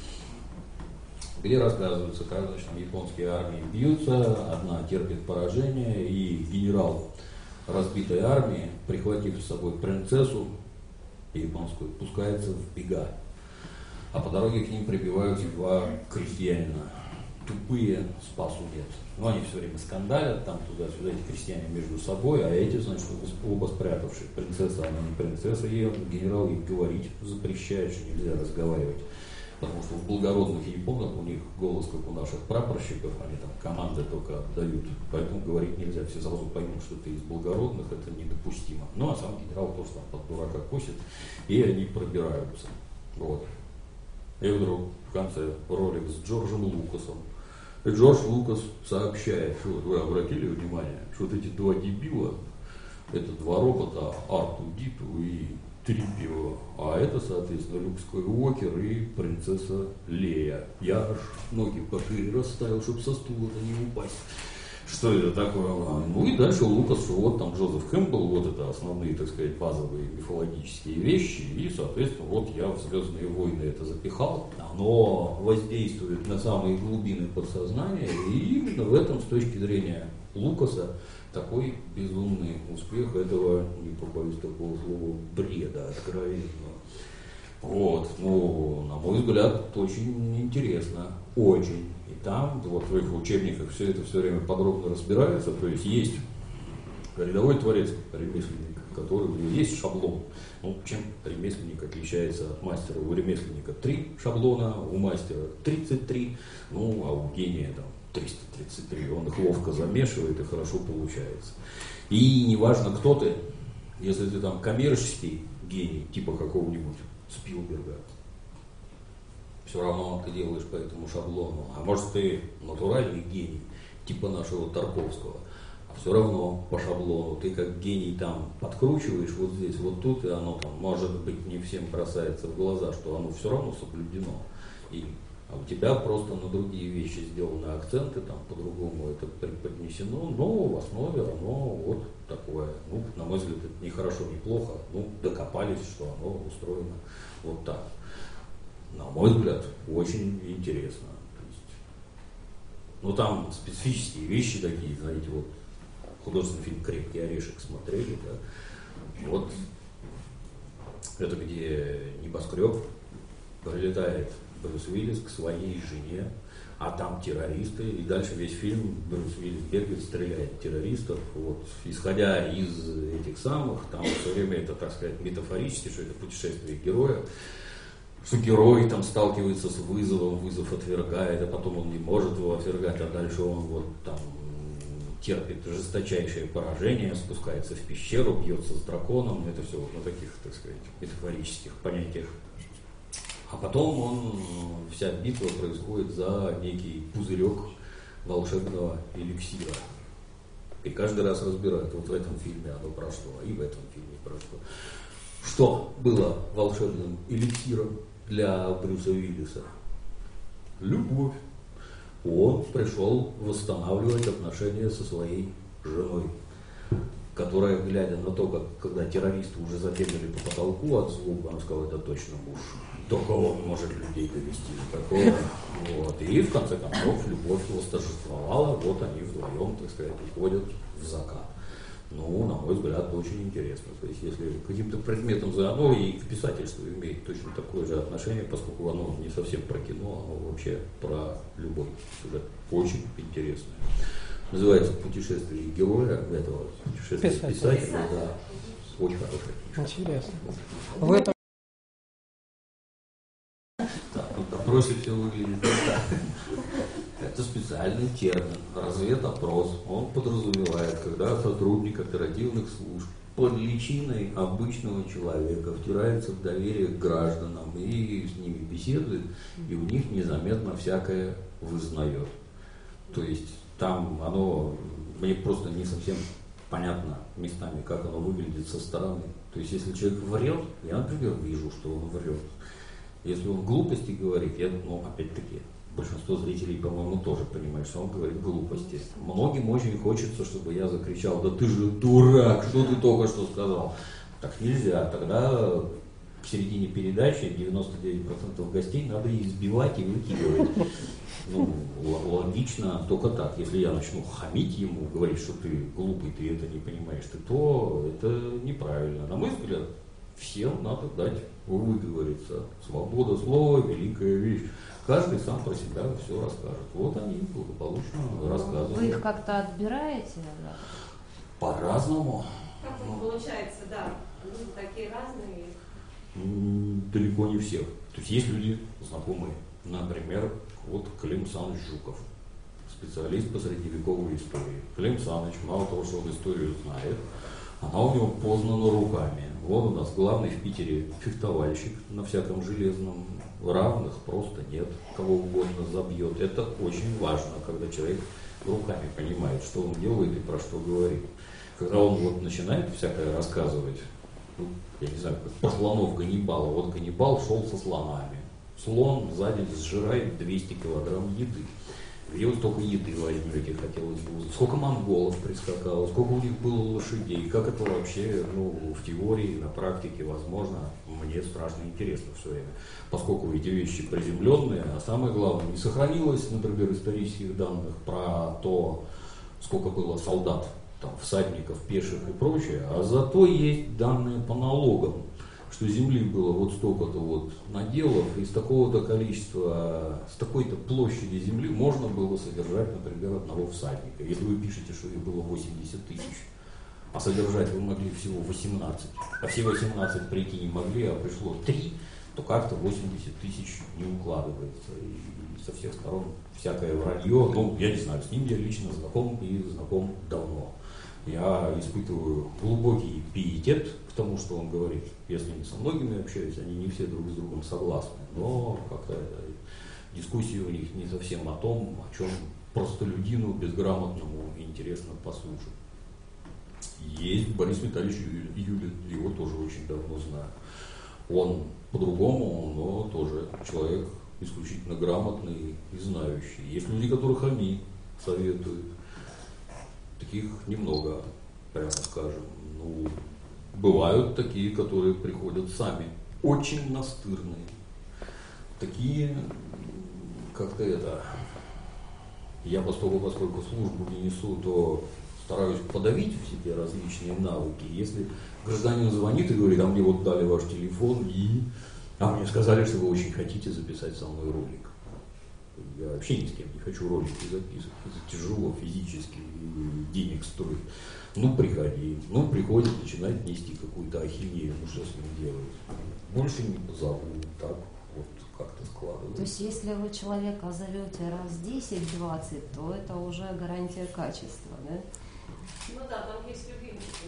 где рассказывается, как, значит, японские армии бьются, одна терпит поражение, и генерал разбитой армии, прихватив с собой принцессу японскую, пускается в бега. А по дороге к ним прибиваются два крестьянина. Тупые, спасу нет. Но они все время скандалят, там туда-сюда, эти крестьяне между собой, а эти, значит, оба спрятавшие. Принцесса, она не принцесса, ей генерал ей говорить запрещает, что нельзя разговаривать. Потому что в благородных японах у них голос, как у наших прапорщиков, они там команды только отдают. Поэтому говорить нельзя, все сразу поймут, что ты из благородных, это недопустимо. Ну а сам генерал тоже там под дурака косит, и они пробираются. Вот. И вдруг в конце ролик с Джорджем Лукасом. И Джордж Лукас сообщает, что вы обратили внимание, что вот эти два дебила, это два робота, ар ту ди ту и три пи о, а это, соответственно, Люк Скайуокер и принцесса Лея. Я аж ноги по шире расставил, чтобы со стула-то не упасть. Что это такое? Ну и дальше Лукас, что вот там Джозеф Кэмпбелл, вот это основные, так сказать, базовые мифологические вещи, и, соответственно, вот я в «Звездные войны» это запихал. Оно воздействует на самые глубины подсознания, и именно в этом, с точки зрения Лукаса, такой безумный успех этого, не побоюсь такого слова, бреда откровенного. Вот, ну, на мой взгляд, очень интересно, очень. И там, вот в их учебниках все это все время подробно разбирается, то есть есть рядовой творец, ремесленник, который, у него есть шаблон. Ну, чем ремесленник отличается от мастера? У ремесленника три шаблона, у мастера тридцать три, ну, а у гения там триста тридцать три. Он их ловко замешивает и хорошо получается. И неважно, кто ты, если ты там коммерческий гений, типа какого-нибудь Спилберга, все равно ты делаешь по этому шаблону. А может, ты натуральный гений, типа нашего Тарковского, а все равно по шаблону. Ты как гений там подкручиваешь вот здесь, вот тут, и оно там, может быть, не всем бросается в глаза, что оно все равно соблюдено. И, а у тебя просто на другие вещи сделаны акценты, там по-другому это преподнесено, но в основе оно вот такое. Ну, на мой взгляд, это не хорошо, не плохо. Ну, докопались, что оно устроено вот так. На мой взгляд, очень интересно. То есть, ну, там специфические вещи такие, знаете, вот художественный фильм «Крепкий орешек» смотрели, да? Вот это где небоскреб, прилетает Брюс Уиллис к своей жене, а там террористы, и дальше весь фильм Брюс Уиллис бегает, стреляет в террористов. Вот, исходя из этих самых, там все время это, так сказать, метафорически, что это путешествие героя, что герой там сталкивается с вызовом, вызов отвергает, а потом он не может его отвергать, а дальше он вот там терпит жесточайшее поражение, спускается в пещеру, бьется с драконом, это все вот на таких, так сказать, метафорических понятиях. А потом он, вся битва происходит за некий пузырек волшебного эликсира. И каждый раз разбирают, вот в этом фильме оно про что, и в этом фильме про что. Что было волшебным эликсиром для Брюса Уиллиса? Любовь. Он пришел восстанавливать отношения со своей женой, которая, глядя на то, как когда террористы уже забегали по потолку от звука, он сказал, это точно Буш. Только он может людей довести до такого. Вот. И в конце концов любовь восторжествовала, вот они вдвоем, так сказать, уходят в закат. Ну, на мой взгляд, очень интересно. То есть, если каким-то предметом за оно и к писательству имеет точно такое же отношение, поскольку оно не совсем про кино, оно вообще про любовь. Сюжет очень интересное. Называется «Путешествие героя», этого путешествия Писатель. писателя, да. Очень хорошая книжка. Интересно. В этом Так, ну, допросе все выглядит не так. Это специальный термин, разведопрос. Он подразумевает, когда сотрудник оперативных служб под личиной обычного человека втирается в доверие к гражданам и с ними беседует, и у них незаметно всякое вызнает. То есть там оно, мне просто не совсем понятно местами, как оно выглядит со стороны. То есть если человек врет, я, например, вижу, что он врет. Если он глупости говорит, я, ну, опять-таки, большинство зрителей, по-моему, тоже понимают, что он говорит глупости. Многим очень хочется, чтобы я закричал, да ты же дурак, что ты только что сказал. Так нельзя, тогда к середине передачи девяносто девять процентов гостей надо избивать и выкидывать. Ну, логично только так. Если я начну хамить ему, говорить, что ты глупый, ты это не понимаешь, ты то, это неправильно. На мой взгляд, всем надо дать выговориться. Свобода слова – великая вещь. Каждый сам про себя все расскажет. Вот они благополучно рассказывают. Вы их как-то отбираете? Да? По-разному. Как вот получается, да, люди такие разные. М, Далеко не всех. То есть есть люди знакомые. Например, вот Клим Саныч Жуков, специалист по средневековой истории. Клим Саныч, мало того, что он историю знает, она у него познана руками. Вот у нас главный в Питере фехтовальщик на всяком железном. Равных просто нет, кого угодно забьет. Это очень важно, когда человек руками понимает, что он делает и про что говорит. Когда он вот начинает всякое рассказывать, ну, я не знаю, как про слонов Ганнибала. Вот Ганнибал шел со слонами. Слон за день сжирает двести килограмм еды. Где вы столько еды возьмете, хотелось бы узнать. Сколько монголов прискакало, сколько у них было лошадей, как это вообще, ну, в теории, на практике возможно, мне страшно интересно все время. Поскольку эти вещи приземленные, а самое главное, не сохранилось, например, исторических данных про то, сколько было солдат, там, всадников, пеших и прочее, а зато есть данные по налогам, что земли было вот столько-то вот наделов, и с такого-то количества, с такой-то площади земли можно было содержать, например, одного всадника. Если вы пишете, что их было восемьдесят тысяч, а содержать вы могли всего восемнадцать, а все восемнадцать прийти не могли, а пришло три, то как-то восемьдесят тысяч не укладывается. И со всех сторон всякое вранье. Ну, я не знаю, с ним я лично знаком и знаком давно. Я испытываю глубокий пиетет к тому, что он говорит. Я с ними со многими общаюсь, они не все друг с другом согласны, но как-то дискуссии у них не совсем о том, о чем простолюдину безграмотному интересно послушать. Есть Борис Витальевич Юлин, его тоже очень давно знаю. Он по-другому, но тоже человек исключительно грамотный и знающий. Есть люди, которых они советуют. Таких немного, прямо скажем. Ну, бывают такие, которые приходят сами, очень настырные. Такие, как-то это, я поскольку, поскольку службу не несу, то стараюсь подавить в себе различные навыки. Если гражданин звонит и говорит, а мне вот дали ваш телефон, и а мне сказали, что вы очень хотите записать со мной ролик. Я вообще ни с кем не хочу ролики записывать. Это тяжело физически, денег стоит. Ну, приходи. Ну, приходит, начинает нести какую-то ахинею. Ну, что с ним делать? Больше не позову. Так вот как-то складывается. То есть, если вы человека зовете раз десять-двадцать, то это уже гарантия качества, да? Ну да, там есть любимчики.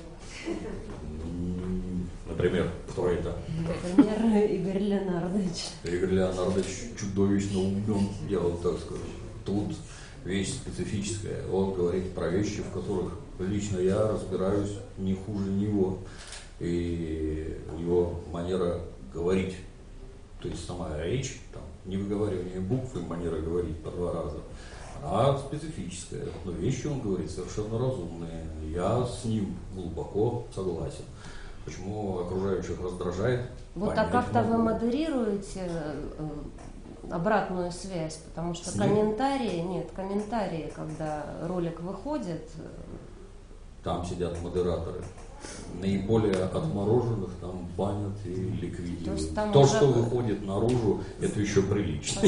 Например, кто это? Например, Игорь Леонардович. Игорь Леонардович чудовищно умен, я вот так скажу. Тут вещь специфическая. Он говорит про вещи, в которых лично я разбираюсь не хуже него. И у него манера говорить, то есть сама речь, там, не выговаривание букв и манера говорить по два раза, Она специфическая, но вещи, он говорит, совершенно разумные. Я с ним глубоко согласен. Почему окружающих раздражает? Вот а как-то вы модерируете э, обратную связь, потому что комментарии, нет, комментарии, когда ролик выходит. Там сидят модераторы. Наиболее отмороженных там банят и ликвидируют. То, То что выходит наружу, это еще прилично.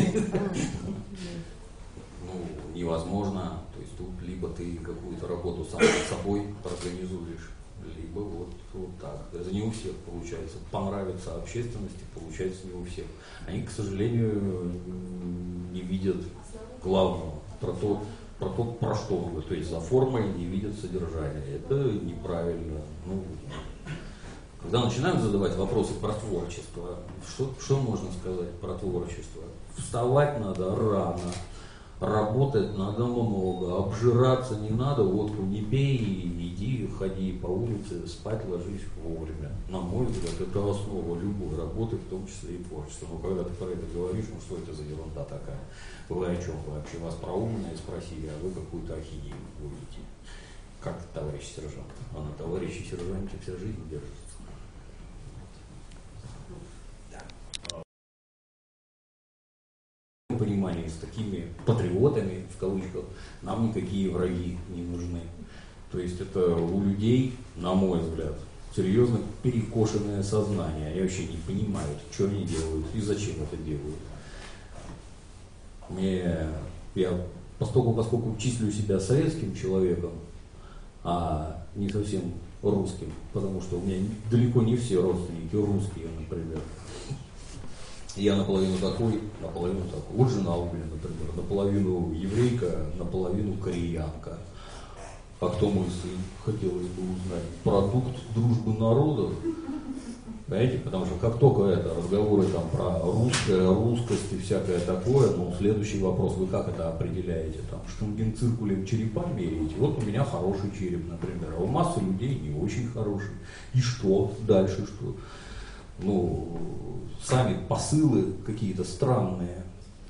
Ну, невозможно. То есть тут либо ты какую-то работу сам над собой организуешь, либо вот, вот так. Это не у всех получается. Понравится общественности, получается не у всех. Они, к сожалению, не видят главного, про то, про то, про что вы. То есть за формой не видят содержание. Это неправильно. Ну, когда начинают задавать вопросы про творчество, что, что можно сказать про творчество? Вставать надо рано. Работать надо много, обжираться не надо, водку не пей, иди, ходи по улице, спать ложись вовремя. На мой взгляд, это основа любой работы, в том числе и творчества. Но когда ты про это говоришь, ну что это за ерунда такая? Вы о чем вообще? Вас про умное спросили, а вы какую-то ахинею говорите. Как товарищ сержант? А на товарищи сержанте вся жизнь держится. Понимании с такими патриотами, в кавычках, нам никакие враги не нужны. То есть это у людей, на мой взгляд, серьезно перекошенное сознание. Они вообще не понимают, что они делают и зачем это делают. Мне, я поскольку, поскольку числю себя советским человеком, а не совсем русским, потому что у меня далеко не все родственники русские, например. Я наполовину такой, наполовину такой. Вот жена у меня, например, наполовину еврейка, наполовину кореянка. А кто мой сын? Хотелось бы узнать. Продукт дружбы народов. Понимаете? Потому что как только это разговоры там про русское, русскость и всякое такое, ну, следующий вопрос, вы как это определяете? Там, штангенциркулем черепа меряете? Вот у меня хороший череп, например, а у массы людей не очень хороший. И что? Дальше что? Ну, сами посылы какие-то странные.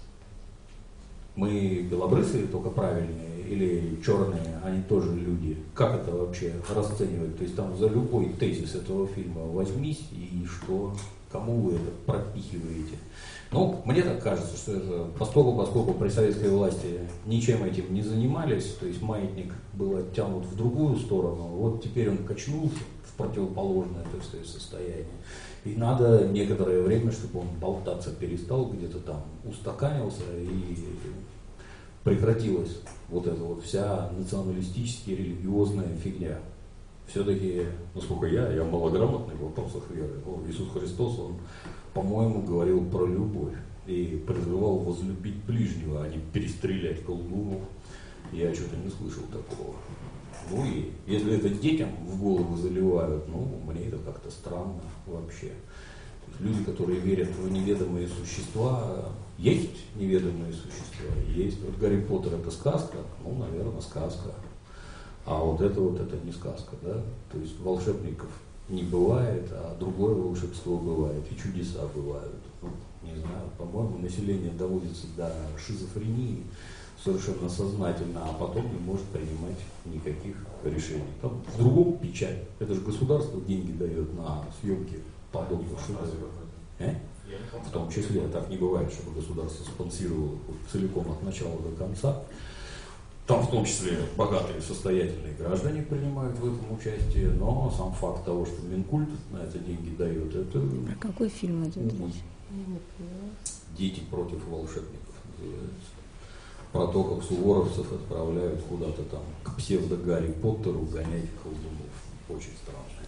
Мы белобрысые, только правильные, или черные, они тоже люди. Как это вообще расценивать? То есть там за любой тезис этого фильма возьмись, и что, кому вы это пропихиваете? Ну, мне так кажется, что это, поскольку, поскольку при советской власти ничем этим не занимались, то есть маятник был оттянут в другую сторону, вот теперь он качнулся в противоположное, так сказать, состояние. И надо некоторое время, чтобы он болтаться перестал, где-то там устаканился и прекратилась вот эта вот вся националистическая религиозная фигня. Все-таки, насколько я, я малограмотный в вопросах веры. Иисус Христос, он, по-моему, говорил про любовь и призывал возлюбить ближнего, а не перестрелять колдунов. Я что-то не слышал такого. Ну и если это детям в голову заливают, ну, мне это как-то странно вообще. То есть люди, которые верят в неведомые существа, есть неведомые существа, есть. Вот Гарри Поттер это сказка, ну, наверное, сказка. А вот это вот, это не сказка, да? То есть волшебников не бывает, а другое волшебство бывает, и чудеса бывают. Ну, не знаю, по-моему, население доводится до шизофрении совершенно сознательно, а потом не может принимать никаких решений. Там в другом печаль. Это же государство деньги дает на съемки подобных шуток. Э? В том числе, так не бывает, чтобы государство спонсировало целиком от начала до конца. Там в том числе богатые, состоятельные граждане принимают в этом участие, но сам факт того, что Минкульт на это деньги дает, это... Про какой фильм идет? «Дети против волшебников» называется. Про то, как суворовцев отправляют куда-то там к псевдо-Гарри Поттеру гонять колдунов. Очень странно.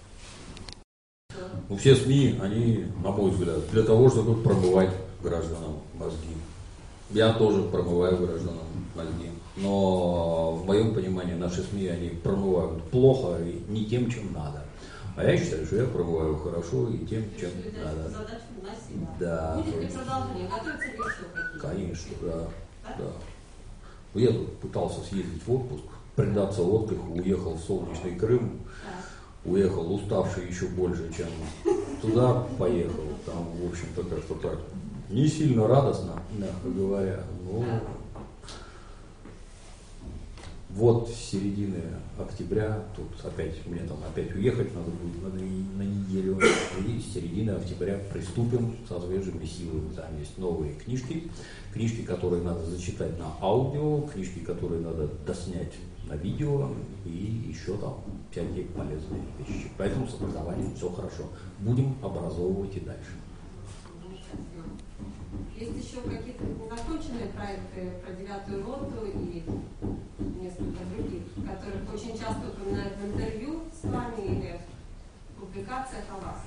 Ну, все СМИ, они, на мой взгляд, для того, чтобы промывать гражданам мозги. Я тоже промываю гражданам мозги. Но в моем понимании наши СМИ, они промывают плохо и не тем, чем надо. А я считаю, что я промываю хорошо и тем, чем надо. Да. Конечно, да. Да. Я тут пытался съездить в отпуск, предаться отдыху, уехал в солнечный Крым, уехал уставший еще больше, чем туда поехал. Там, в общем-то, как-то так не сильно радостно, мягко говоря. Но Вот с середины октября, тут опять, мне там опять уехать надо будет на, на неделю, и с середины октября приступим со свежими силами. Там есть новые книжки, книжки, которые надо зачитать на аудио, книжки, которые надо доснять на видео, и еще там всякие полезные вещи. Поэтому с образованием все хорошо. Будем образовывать и дальше. Есть еще какие-то незаконченные проекты про девятую роту и несколько других, которых очень часто упоминают в интервью с вами или в публикациях о вас?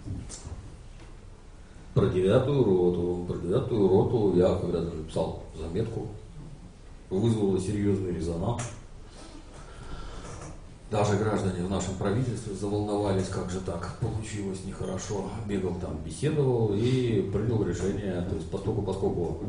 Про девятую роту. Про девятую роту я когда-то написал заметку. Вызвало серьезный резонанс. Даже граждане в нашем правительстве заволновались, как же так получилось нехорошо. Бегал там, беседовал и принял решение, то есть поскольку, поскольку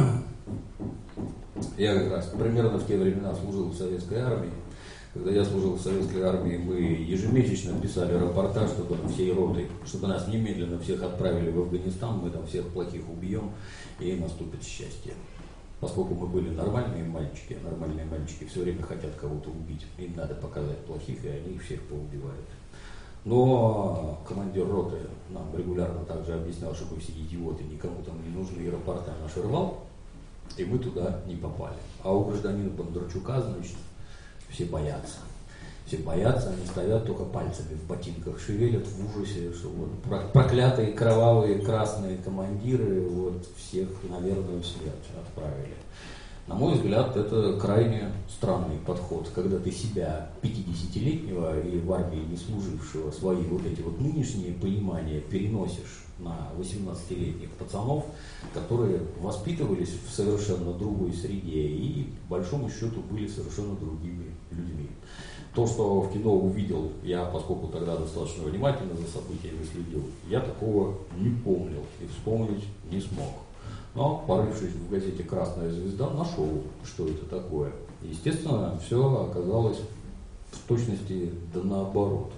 я как раз примерно в те времена служил в советской армии. Когда я служил в советской армии, мы ежемесячно писали рапорта, чтобы всей ротой, чтобы нас немедленно всех отправили в Афганистан, мы там всех плохих убьем, и наступит счастье. Поскольку мы были нормальные мальчики, а нормальные мальчики все время хотят кого-то убить, им надо показать плохих, и они их всех поубивают. Но командир роты нам регулярно также объяснял, что мы все идиоты, никому там не нужны, и рапорта наши рвал, и мы туда не попали. А у гражданина Бондарчука, значит, все боятся. Все боятся, они стоят, только пальцами в ботинках шевелят в ужасе, что вот проклятые кровавые красные командиры вот всех на верную смерть отправили. На мой взгляд, это крайне странный подход, когда ты себя, пятидесятилетнего и в армии не служившего, свои вот эти вот нынешние понимания переносишь на восемнадцатилетних пацанов, которые воспитывались в совершенно другой среде и, по большому счету, были совершенно другими людьми. То, что в кино увидел, я, поскольку тогда достаточно внимательно за событиями следил, я такого не помнил и вспомнить не смог. Но, порывшись в газете «Красная звезда», нашел, что это такое. Естественно, все оказалось в точности да наоборот.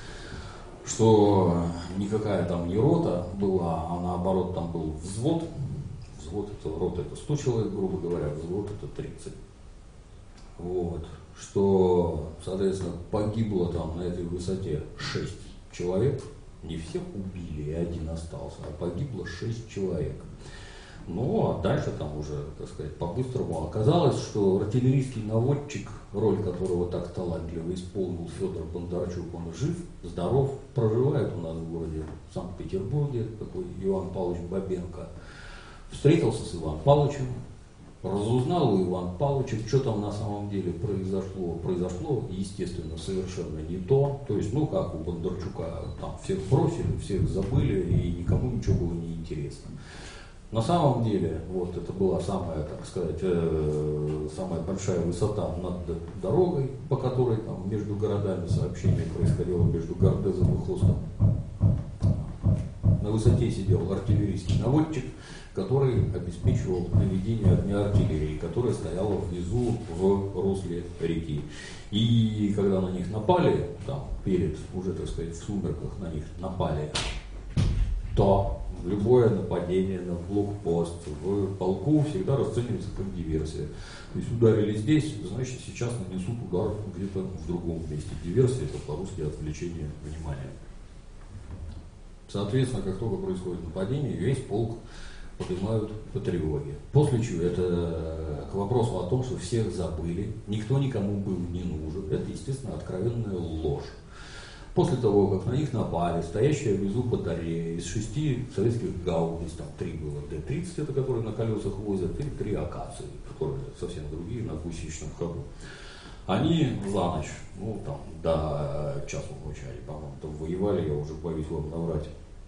Что никакая там не рота была, а наоборот там был взвод. Взвод, это рота, это сто человек, грубо говоря, взвод это тридцать. Вот. Что, соответственно, погибло там на этой высоте шесть человек. Не всех убили, и один остался, а погибло шесть человек. Ну, а дальше там уже, так сказать, по-быстрому оказалось, что артиллерийский наводчик, роль которого так талантливо исполнил Федор Бондарчук, он жив, здоров, проживает у нас в городе Санкт-Петербурге, такой Иван Павлович Бабенко. Встретился с Иваном Павловичем, разузнал у Ивана Павловича, что там на самом деле произошло. Произошло, естественно, совершенно не то. То есть, ну, как у Бондарчука, там всех бросили, всех забыли, и никому ничего было не интересно. На самом деле, вот это была самая, так сказать, э, самая большая высота над дорогой, по которой там между городами сообщение происходило между Гордезом и Хлыстом. На высоте сидел артиллерийский наводчик, который обеспечивал наведение огня артиллерии, которая стояла внизу в русле реки. И когда на них напали, там перед, уже, так сказать, в сумерках на них напали, то любое нападение на блокпост в полку всегда расценивается как диверсия. То есть ударили здесь, значит сейчас нанесут удар где-то в другом месте. Диверсия — это по-русски отвлечение внимания. Соответственно, как только происходит нападение, весь полк поднимают по тревоге. После чего это к вопросу о том, что всех забыли, никто никому был не нужен. Это, естественно, откровенная ложь. После того, как на них напали, стоящая внизу батарея из шести советских гаубиц, там три было Д тридцать, это которые на колесах возят, и три акации, которые совсем другие, на гусеничном ходу. Они за ночь, ну там до часу ночи, они, по-моему, там воевали, я уже боюсь вам наврать.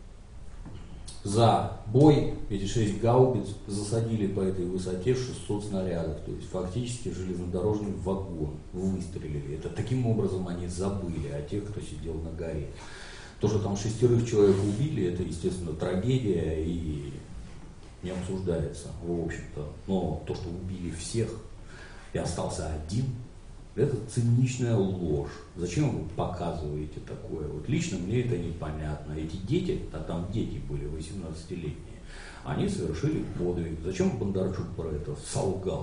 За бой эти шесть гаубиц засадили по этой высоте шестьсот снарядов, то есть фактически железнодорожный вагон выстрелили. Это таким образом они забыли о тех, кто сидел на горе. То, что там шестерых человек убили, это, естественно, трагедия и не обсуждается, в общем-то. Но то, что убили всех и остался один, это циничная ложь. Зачем вы показываете такое? Вот лично мне это непонятно. Эти дети, а там дети были восемнадцатилетние, они совершили подвиг. Зачем Бондарчук про это солгал?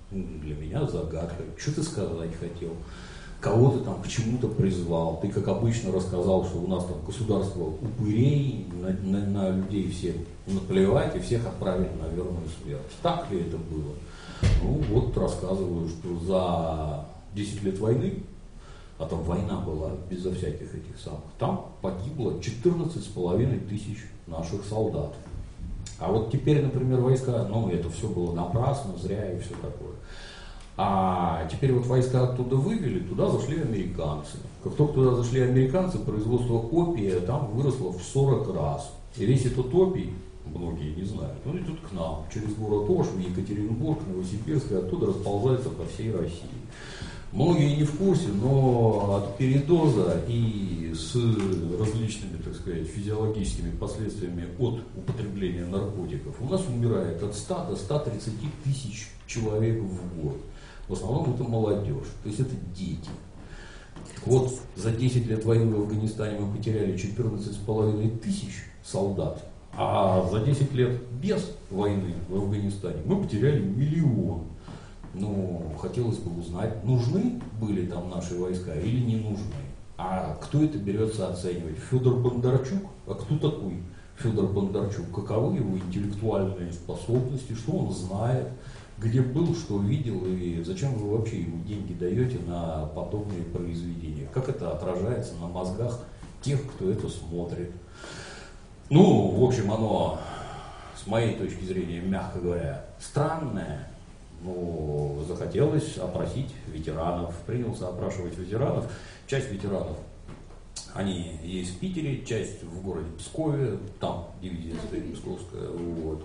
Для меня загадка. Что ты сказать хотел? Кого ты там к чему-то призвал? Ты, как обычно, рассказал, что у нас там государство упырей, на, на, на людей всех наплевать и всех отправить на верную смерть. Так ли это было? Ну вот рассказываю, что за десять лет войны, а там война была безо всяких этих самых, там погибло четырнадцать с половиной тысяч наших солдат. А вот теперь, например, войска, ну это все было напрасно, зря и все такое. А теперь вот войска оттуда вывели, туда зашли американцы. Как только туда зашли американцы, производство опия там выросло в сорок раз. И весь этот опий, многие не знают, он идет к нам, через город Ош, в Екатеринбург, Новосибирск, и оттуда расползается по всей России. Многие не в курсе, но от передоза и с различными, так сказать, физиологическими последствиями от употребления наркотиков у нас умирает от ста до ста тридцати тысяч человек в год. В основном это молодежь, то есть это дети. Вот за десять лет войны в Афганистане мы потеряли четырнадцать с половиной тысяч солдат, а за десять лет без войны в Афганистане мы потеряли миллион. Ну, хотелось бы узнать, нужны были там наши войска или не нужны. А кто это берется оценивать? Федор Бондарчук? А кто такой Федор Бондарчук? Каковы его интеллектуальные способности? Что он знает? Где был, что видел? И зачем вы вообще ему деньги даете на подобные произведения? Как это отражается на мозгах тех, кто это смотрит? Ну, в общем, оно, с моей точки зрения, мягко говоря, странное. Ну, захотелось опросить ветеранов, принялся опрашивать ветеранов. Часть ветеранов, они есть в Питере, часть в городе Пскове, там дивизия стоит Псковская, вот.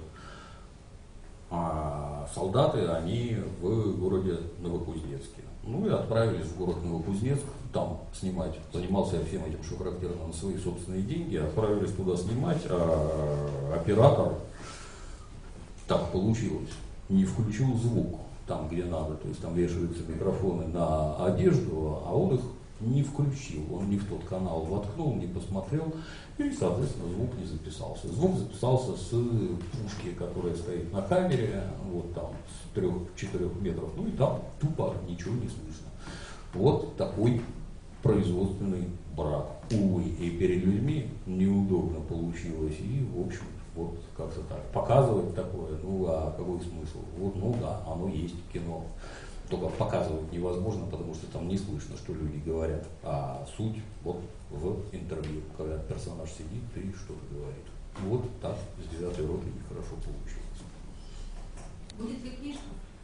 А солдаты, они в городе Новокузнецке. Ну и отправились в город Новокузнецк, там снимать. Занимался я всем этим, что характерно, на свои собственные деньги. Отправились туда снимать, а оператор, так получилось, не включил звук там, где надо, то есть там вешаются микрофоны на одежду, а он их не включил, он не в тот канал воткнул, не посмотрел, и, соответственно, звук не записался. Звук записался с пушки, которая стоит на камере, вот там, с трех-четырех метров, ну и там тупо ничего не слышно. Вот такой производственный брак. Увы, и перед людьми неудобно получилось, и, в общем, вот как-то так. Показывать такое, ну а какой смысл? Вот, ну да, оно есть кино. Только показывать невозможно, потому что там не слышно, что люди говорят. А суть вот в интервью, когда персонаж сидит и что-то говорит. Вот так с девятой ротой нехорошо получилось. Будет ли книжка?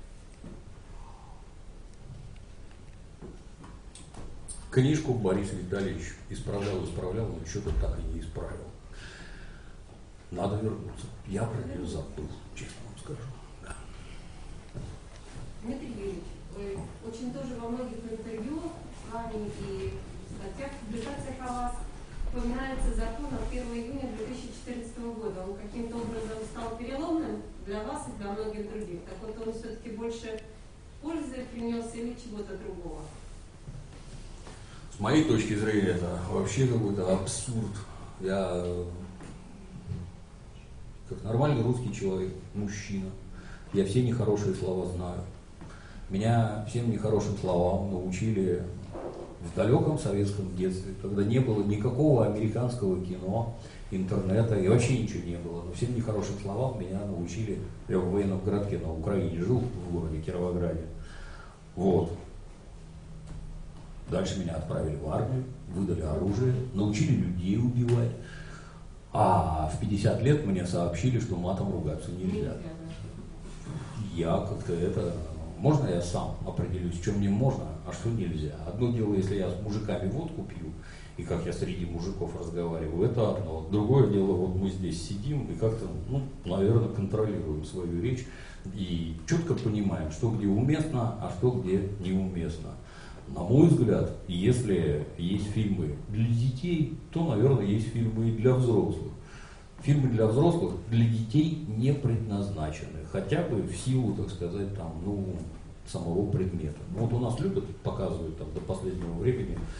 Книжку Борис Витальевич исправлял, исправлял, но что-то так и не исправил. Надо вернуться. Я про нее забыл, честно вам скажу. Да. Дмитрий Юрьевич, вы очень тоже во многих интервью с вами и в статьях, публикациях о вас упоминается закон от первого июня две тысячи четырнадцатого года. Он каким-то образом стал переломным для вас и для многих других. Так вот, он все-таки больше пользы принес или чего-то другого? С моей точки зрения, это вообще какой-то абсурд. Я как нормальный русский человек, мужчина, я все нехорошие слова знаю. Меня всем нехорошим словам научили в далеком советском детстве, когда не было никакого американского кино, интернета, и вообще ничего не было. Но всем нехорошим словам меня научили, я в военном городке на Украине жил, в городе Кировограде. Вот. Дальше меня отправили в армию, выдали оружие, научили людей убивать. А в пятьдесят лет мне сообщили, что матом ругаться нельзя. Я как-то это... Можно я сам определюсь, что мне можно, а что нельзя? Одно дело, если я с мужиками водку пью, и как я среди мужиков разговариваю, это одно. Другое дело, вот мы здесь сидим и как-то, ну, наверное, контролируем свою речь и четко понимаем, что где уместно, а что где неуместно. На мой взгляд, если есть фильмы для детей, то, наверное, есть фильмы и для взрослых. Фильмы для взрослых для детей не предназначены, хотя бы в силу, так сказать, там, ну, самого предмета. Ну, вот у нас любят показывать там, до последнего времени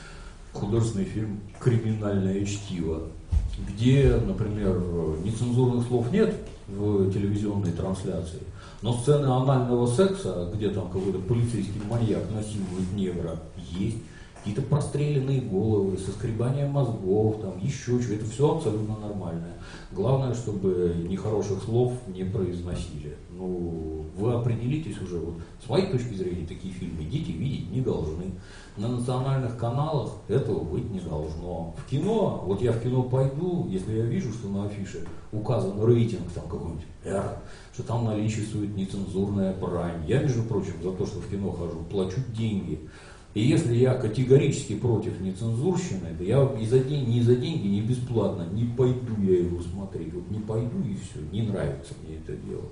художественный фильм «Криминальное чтиво», где, например, нецензурных слов нет в телевизионной трансляции, но сцены анального секса, где там какой-то полицейский маньяк насилует негра, есть. Какие-то простреленные головы, соскребание мозгов, там еще что-то. Это все абсолютно нормальное. Главное, чтобы нехороших слов не произносили. Ну, вы определитесь уже. Вот, с моей точки зрения, такие фильмы дети видеть не должны. На национальных каналах этого быть не должно. В кино, вот я в кино пойду, если я вижу, что на афише указан рейтинг там какой-нибудь R, что там наличествует нецензурная брань. Я, между прочим, за то, что в кино хожу, плачу деньги. И если я категорически против нецензурщины, то я и за день, ни за деньги, ни бесплатно не пойду я его смотреть. Вот не пойду и все, не нравится мне это дело.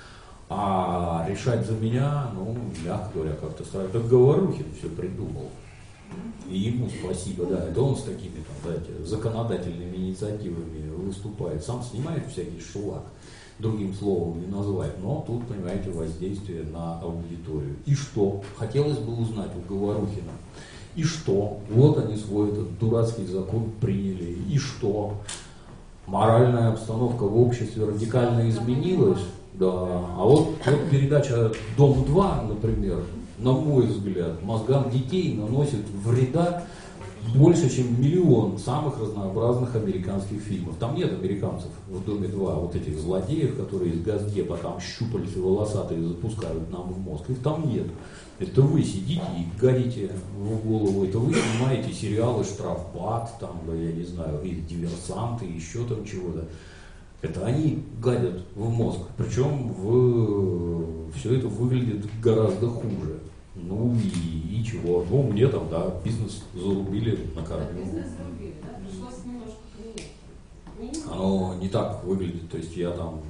А решать за меня, ну, мягко говоря, как-то стараюсь. Так Говорухин все придумал. И ему спасибо, да, это он с такими, там, знаете, законодательными инициативами выступает. Сам снимает всякий шлак, другим словом не назвать, но тут, понимаете, воздействие на аудиторию. И что? Хотелось бы узнать у Говорухина. И что? Вот они свой этот дурацкий закон приняли. И что? Моральная обстановка в обществе радикально изменилась. Да. А вот, вот передача «Дом-два», например, на мой взгляд, мозгам детей наносит вреда больше, чем миллион самых разнообразных американских фильмов. Там нет американцев в «Доме-два», вот этих злодеев, которые из Газдепа там щупальцы волосатые запускают нам в мозг. Их там нет. Это вы сидите и гадите в голову. Это вы снимаете сериалы «Штрафбат», там, я не знаю, и «Диверсанты», еще там чего-то. Это они гадят в мозг. Причем в... все это выглядит гораздо хуже. Ну и, и чего? Ну, мне там, да, бизнес зарубили на корню. Бизнес зарубили, да? Пришлось немножко поменять. Оно не так выглядит, то есть я там,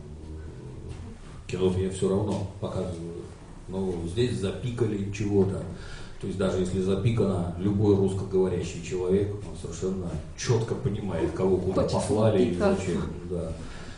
кино я все равно показываю. Но здесь запикали чего-то. То есть даже если запикано, любой русскоговорящий человек, он совершенно четко понимает, кого куда Почему послали и пика? зачем. Да.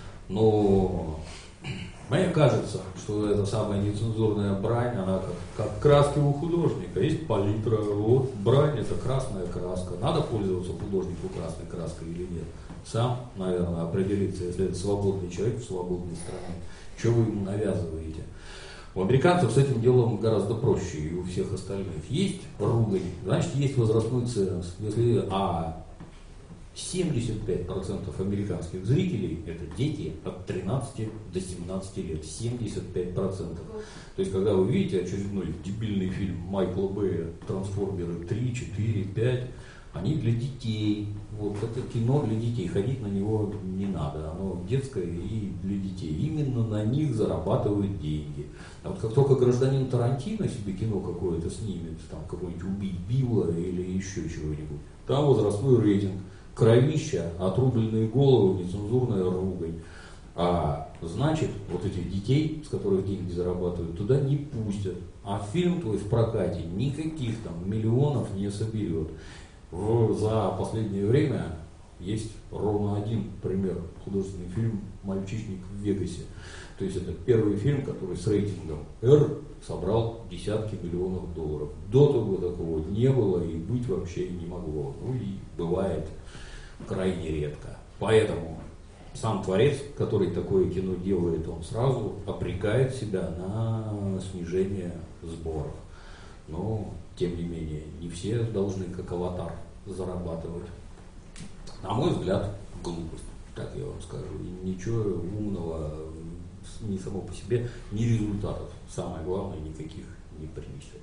Но мне кажется, что эта самая нецензурная брань, она как, как краски у художника. Есть палитра, вот брань это красная краска. Надо пользоваться художнику красной краской или нет? Сам, наверное, определиться, если это свободный человек в свободной стране. Что вы ему навязываете? У американцев с этим делом гораздо проще, и у всех остальных. Есть ругань, значит, есть возрастной ценз. Если, а семьдесят пять процентов американских зрителей – это дети от тринадцати до семнадцати лет. семьдесят пять процентов. То есть, когда вы видите очередной дебильный фильм Майкла Бэя «Трансформеры три, четыре, пять», они для детей. Вот это кино для детей. Ходить на него не надо. Оно детское и для детей. Именно на них зарабатывают деньги. А вот как только гражданин Тарантино себе кино какое-то снимет, там какой-нибудь «Убить Билла» или еще чего-нибудь, там возрастной рейтинг. Кровища, отрубленные головы, нецензурная ругань. А значит, вот этих детей, с которых деньги зарабатывают, туда не пустят. А фильм твой в прокате никаких там миллионов не соберет. В, за последнее время есть ровно один пример. Художественный фильм «Мальчишник в Вегасе». То есть это первый фильм, который с рейтингом R собрал десятки миллионов долларов. До того такого не было и быть вообще не могло. Ну и бывает крайне редко. Поэтому сам творец, который такое кино делает, он сразу обрекает себя на снижение сборов. Но, тем не менее, не все должны, как «Аватар», зарабатывать. На мой взгляд, глупость, так я вам скажу. И ничего умного ни само по себе, ни результатов, самое главное, никаких не принесет.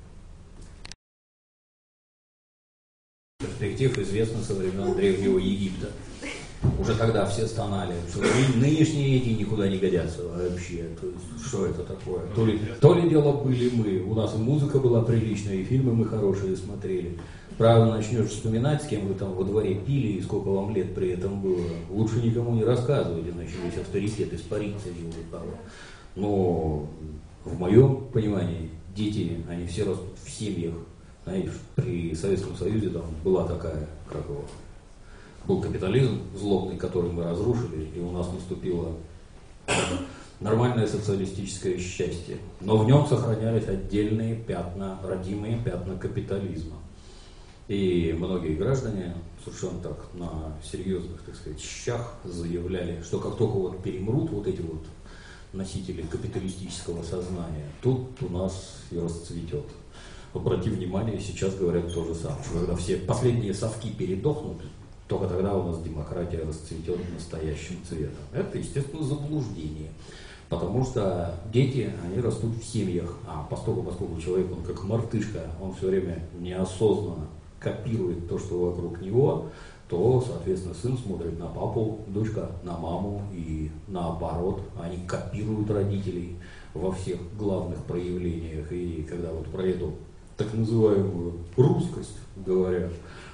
Перспектив известно со времен Древнего Египта. Уже тогда все стонали, что нынешние эти никуда не годятся вообще. То есть, что это такое? То ли, то ли дело были мы. У нас и музыка была приличная, и фильмы мы хорошие смотрели. Правда, начнешь вспоминать, с кем вы там во дворе пили и сколько вам лет при этом было. Лучше никому не рассказывать, иначе весь авторитет испарится. Но в моем понимании дети, они все растут в семьях. Знаете, при Советском Союзе там была такая, как его, был капитализм злобный, который мы разрушили, и у нас наступило нормальное социалистическое счастье. Но в нем сохранялись отдельные пятна, родимые пятна капитализма. И многие граждане совершенно так на серьезных, так сказать, щах заявляли, что как только вот перемрут вот эти вот носители капиталистического сознания, тут у нас и расцветет. Обрати внимание, сейчас говорят то же самое, что когда все последние совки передохнут, только тогда у нас демократия расцветет настоящим цветом. Это, естественно, заблуждение. Потому что дети, они растут в семьях, а поскольку, поскольку человек, он как мартышка, он все время неосознанно копирует то, что вокруг него, то, соответственно, сын смотрит на папу, дочка на маму и наоборот. Они копируют родителей во всех главных проявлениях. И когда вот про эту так называемую русскость говорят,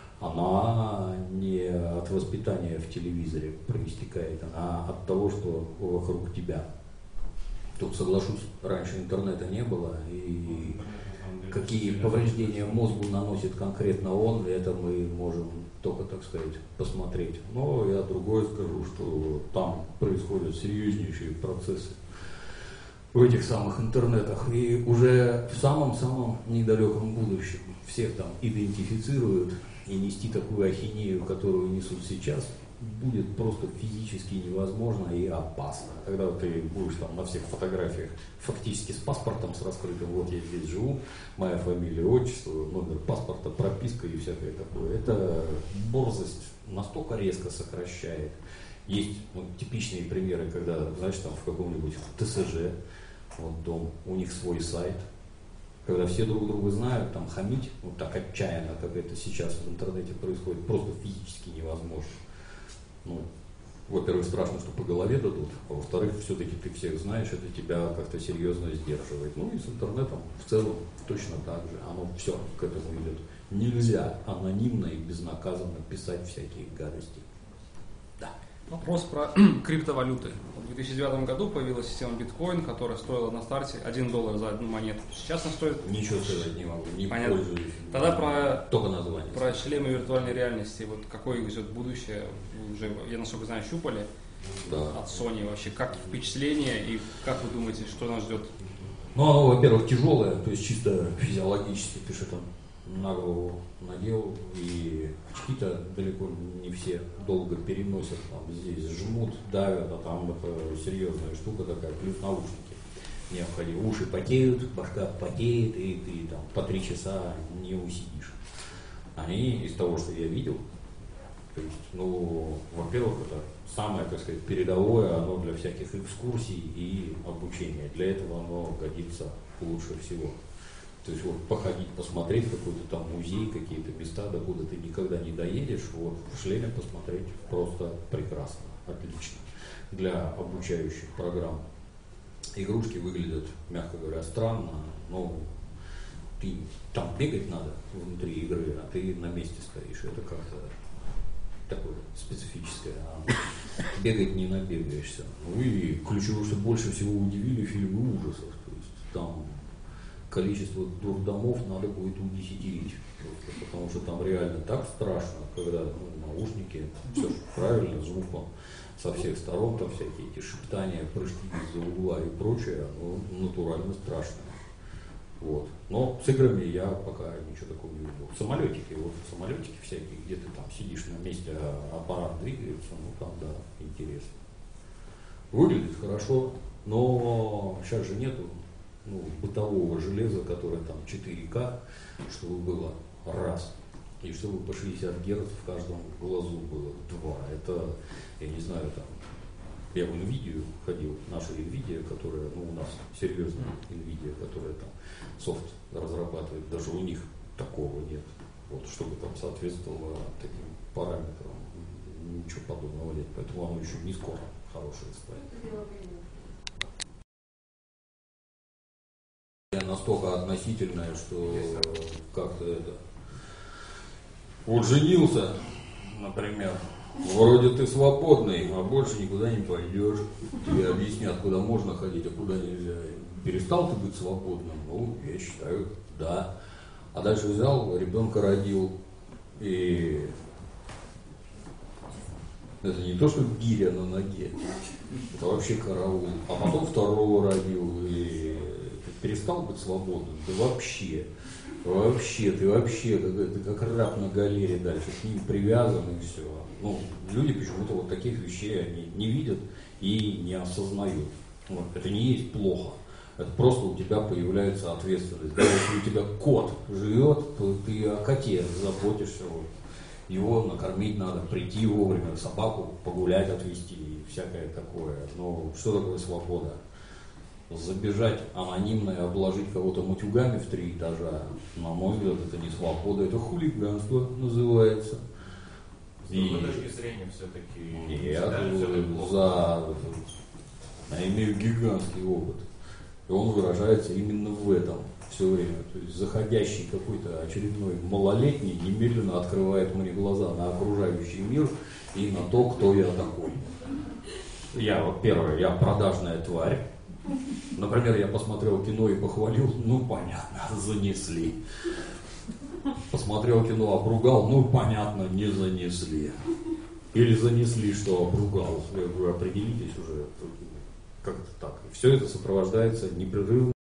она не от воспитания в телевизоре проистекает, она от того, что вокруг тебя. Тут, соглашусь, раньше интернета не было, и какие повреждения мозгу наносит конкретно он, это мы можем только, так сказать, посмотреть. Но я другое скажу, что там происходят серьезнейшие процессы в этих самых интернетах. И уже в самом-самом недалеком будущем всех там идентифицируют, и нести такую ахинею, которую несут сейчас, будет просто физически невозможно и опасно. Когда ты будешь там на всех фотографиях фактически с паспортом, с раскрытым, вот я здесь живу, моя фамилия, отчество, номер паспорта, прописка и всякое такое. Это борзость настолько резко сокращает. Есть вот, типичные примеры, когда, знаешь, там в каком-нибудь ТСЖ, вот дом, у них свой сайт, когда все друг друга знают, там хамить вот так отчаянно, как это сейчас в интернете происходит, просто физически невозможно. Ну, во-первых, страшно, что по голове дадут, а во-вторых, все-таки ты всех знаешь, это тебя как-то серьезно сдерживает. Ну и с интернетом в целом точно так же, оно все к этому идет. Нельзя анонимно и безнаказанно писать всякие гадости. Да. Вопрос про криптовалюты. В две тысячи девятом году появилась система биткоин, которая стоила на старте один доллар за одну монету. Сейчас она стоит... Ничего сказать не могу, не Понятно. пользуюсь. Тогда про... Только название. Про шлемы виртуальной реальности. Вот какое идет будущее, вы уже, я насколько знаю, щупали да. от Sony. Вообще, как впечатление и как вы думаете, что нас ждет? Ну, оно, во-первых, тяжелое, то есть чисто физиологически ты что-то на голову надел, и очки-то далеко не все долго переносят, там здесь жмут, давят, а там это серьезная штука такая, плюс наушники необходимы. Уши потеют, башка потеет, и ты там по три часа не усидишь. Они из того, что я видел, то есть, ну, во-первых, это самое, так сказать, передовое, оно для всяких экскурсий и обучения. Для этого оно годится лучше всего. То есть вот походить, посмотреть какой-то там музей, какие-то места, докуда ты никогда не доедешь, вот в шлеме посмотреть просто прекрасно, отлично. Для обучающих программ игрушки выглядят, мягко говоря, странно, но ты, там бегать надо внутри игры, а ты на месте стоишь, это как-то такое специфическое, а бегать не набегаешься. Ну и ключевое, что больше всего удивили, фильмы ужасов, то есть там количество дурдомов надо будет удесятерить, потому что там реально так страшно, когда ну, наушники, все правильно, звук он со всех сторон, там всякие эти шептания, прыжки из-за угла и прочее, ну, натурально страшно. Вот. Но с играми я пока ничего такого не видел. Самолетики, вот самолетики всякие, где ты там сидишь на месте, а аппарат двигается, ну там да, интересно. Выглядит хорошо, но сейчас же нету ну, бытового железа, которое там четыре ка, чтобы было раз, и чтобы по шестьдесят герц в каждом глазу было два. Это, я не знаю, там, я в NVIDIA ходил, наша NVIDIA, которая, ну, у нас серьезная NVIDIA, которая там софт разрабатывает, даже у них такого нет. Вот, чтобы там соответствовало таким параметрам, ничего подобного нет, поэтому оно еще не скоро хорошее станет. Настолько относительное, что как-то это... Вот женился, например, вроде ты свободный, а больше никуда не пойдешь. Тебе объяснят, куда можно ходить, а куда нельзя. Перестал ты быть свободным? Ну, я считаю, да. А дальше взял, ребенка родил, и это не то, что гиря на ноге, это вообще караул. А потом второго родил, и перестал быть свободным, да вообще. Вообще, ты вообще как, ты как раб на галере дальше, к ним привязан и все. Ну, люди почему-то вот таких вещей они не видят и не осознают. Вот. Это не есть плохо. Это просто у тебя появляется ответственность. Даже если у тебя кот живет, то ты о коте заботишься. Вот. Его накормить надо, прийти вовремя, собаку погулять, отвезти и всякое такое. Но что такое свобода? Забежать анонимно и обложить кого-то матюгами в три этажа, на мой взгляд, это не свобода, это хулиганство называется. С другой точки зрения все-таки Нет, за... я имею гигантский опыт. И он выражается именно в этом все время. То есть заходящий какой-то очередной малолетний немедленно открывает мне глаза на окружающий мир и на то, кто я такой. Я, вот первое, я продажная тварь. Например, я посмотрел кино и похвалил, ну понятно, занесли. Посмотрел кино, обругал, ну понятно, не занесли. Или занесли, что обругал. Вы определитесь уже, как-то так. Все это сопровождается непрерывным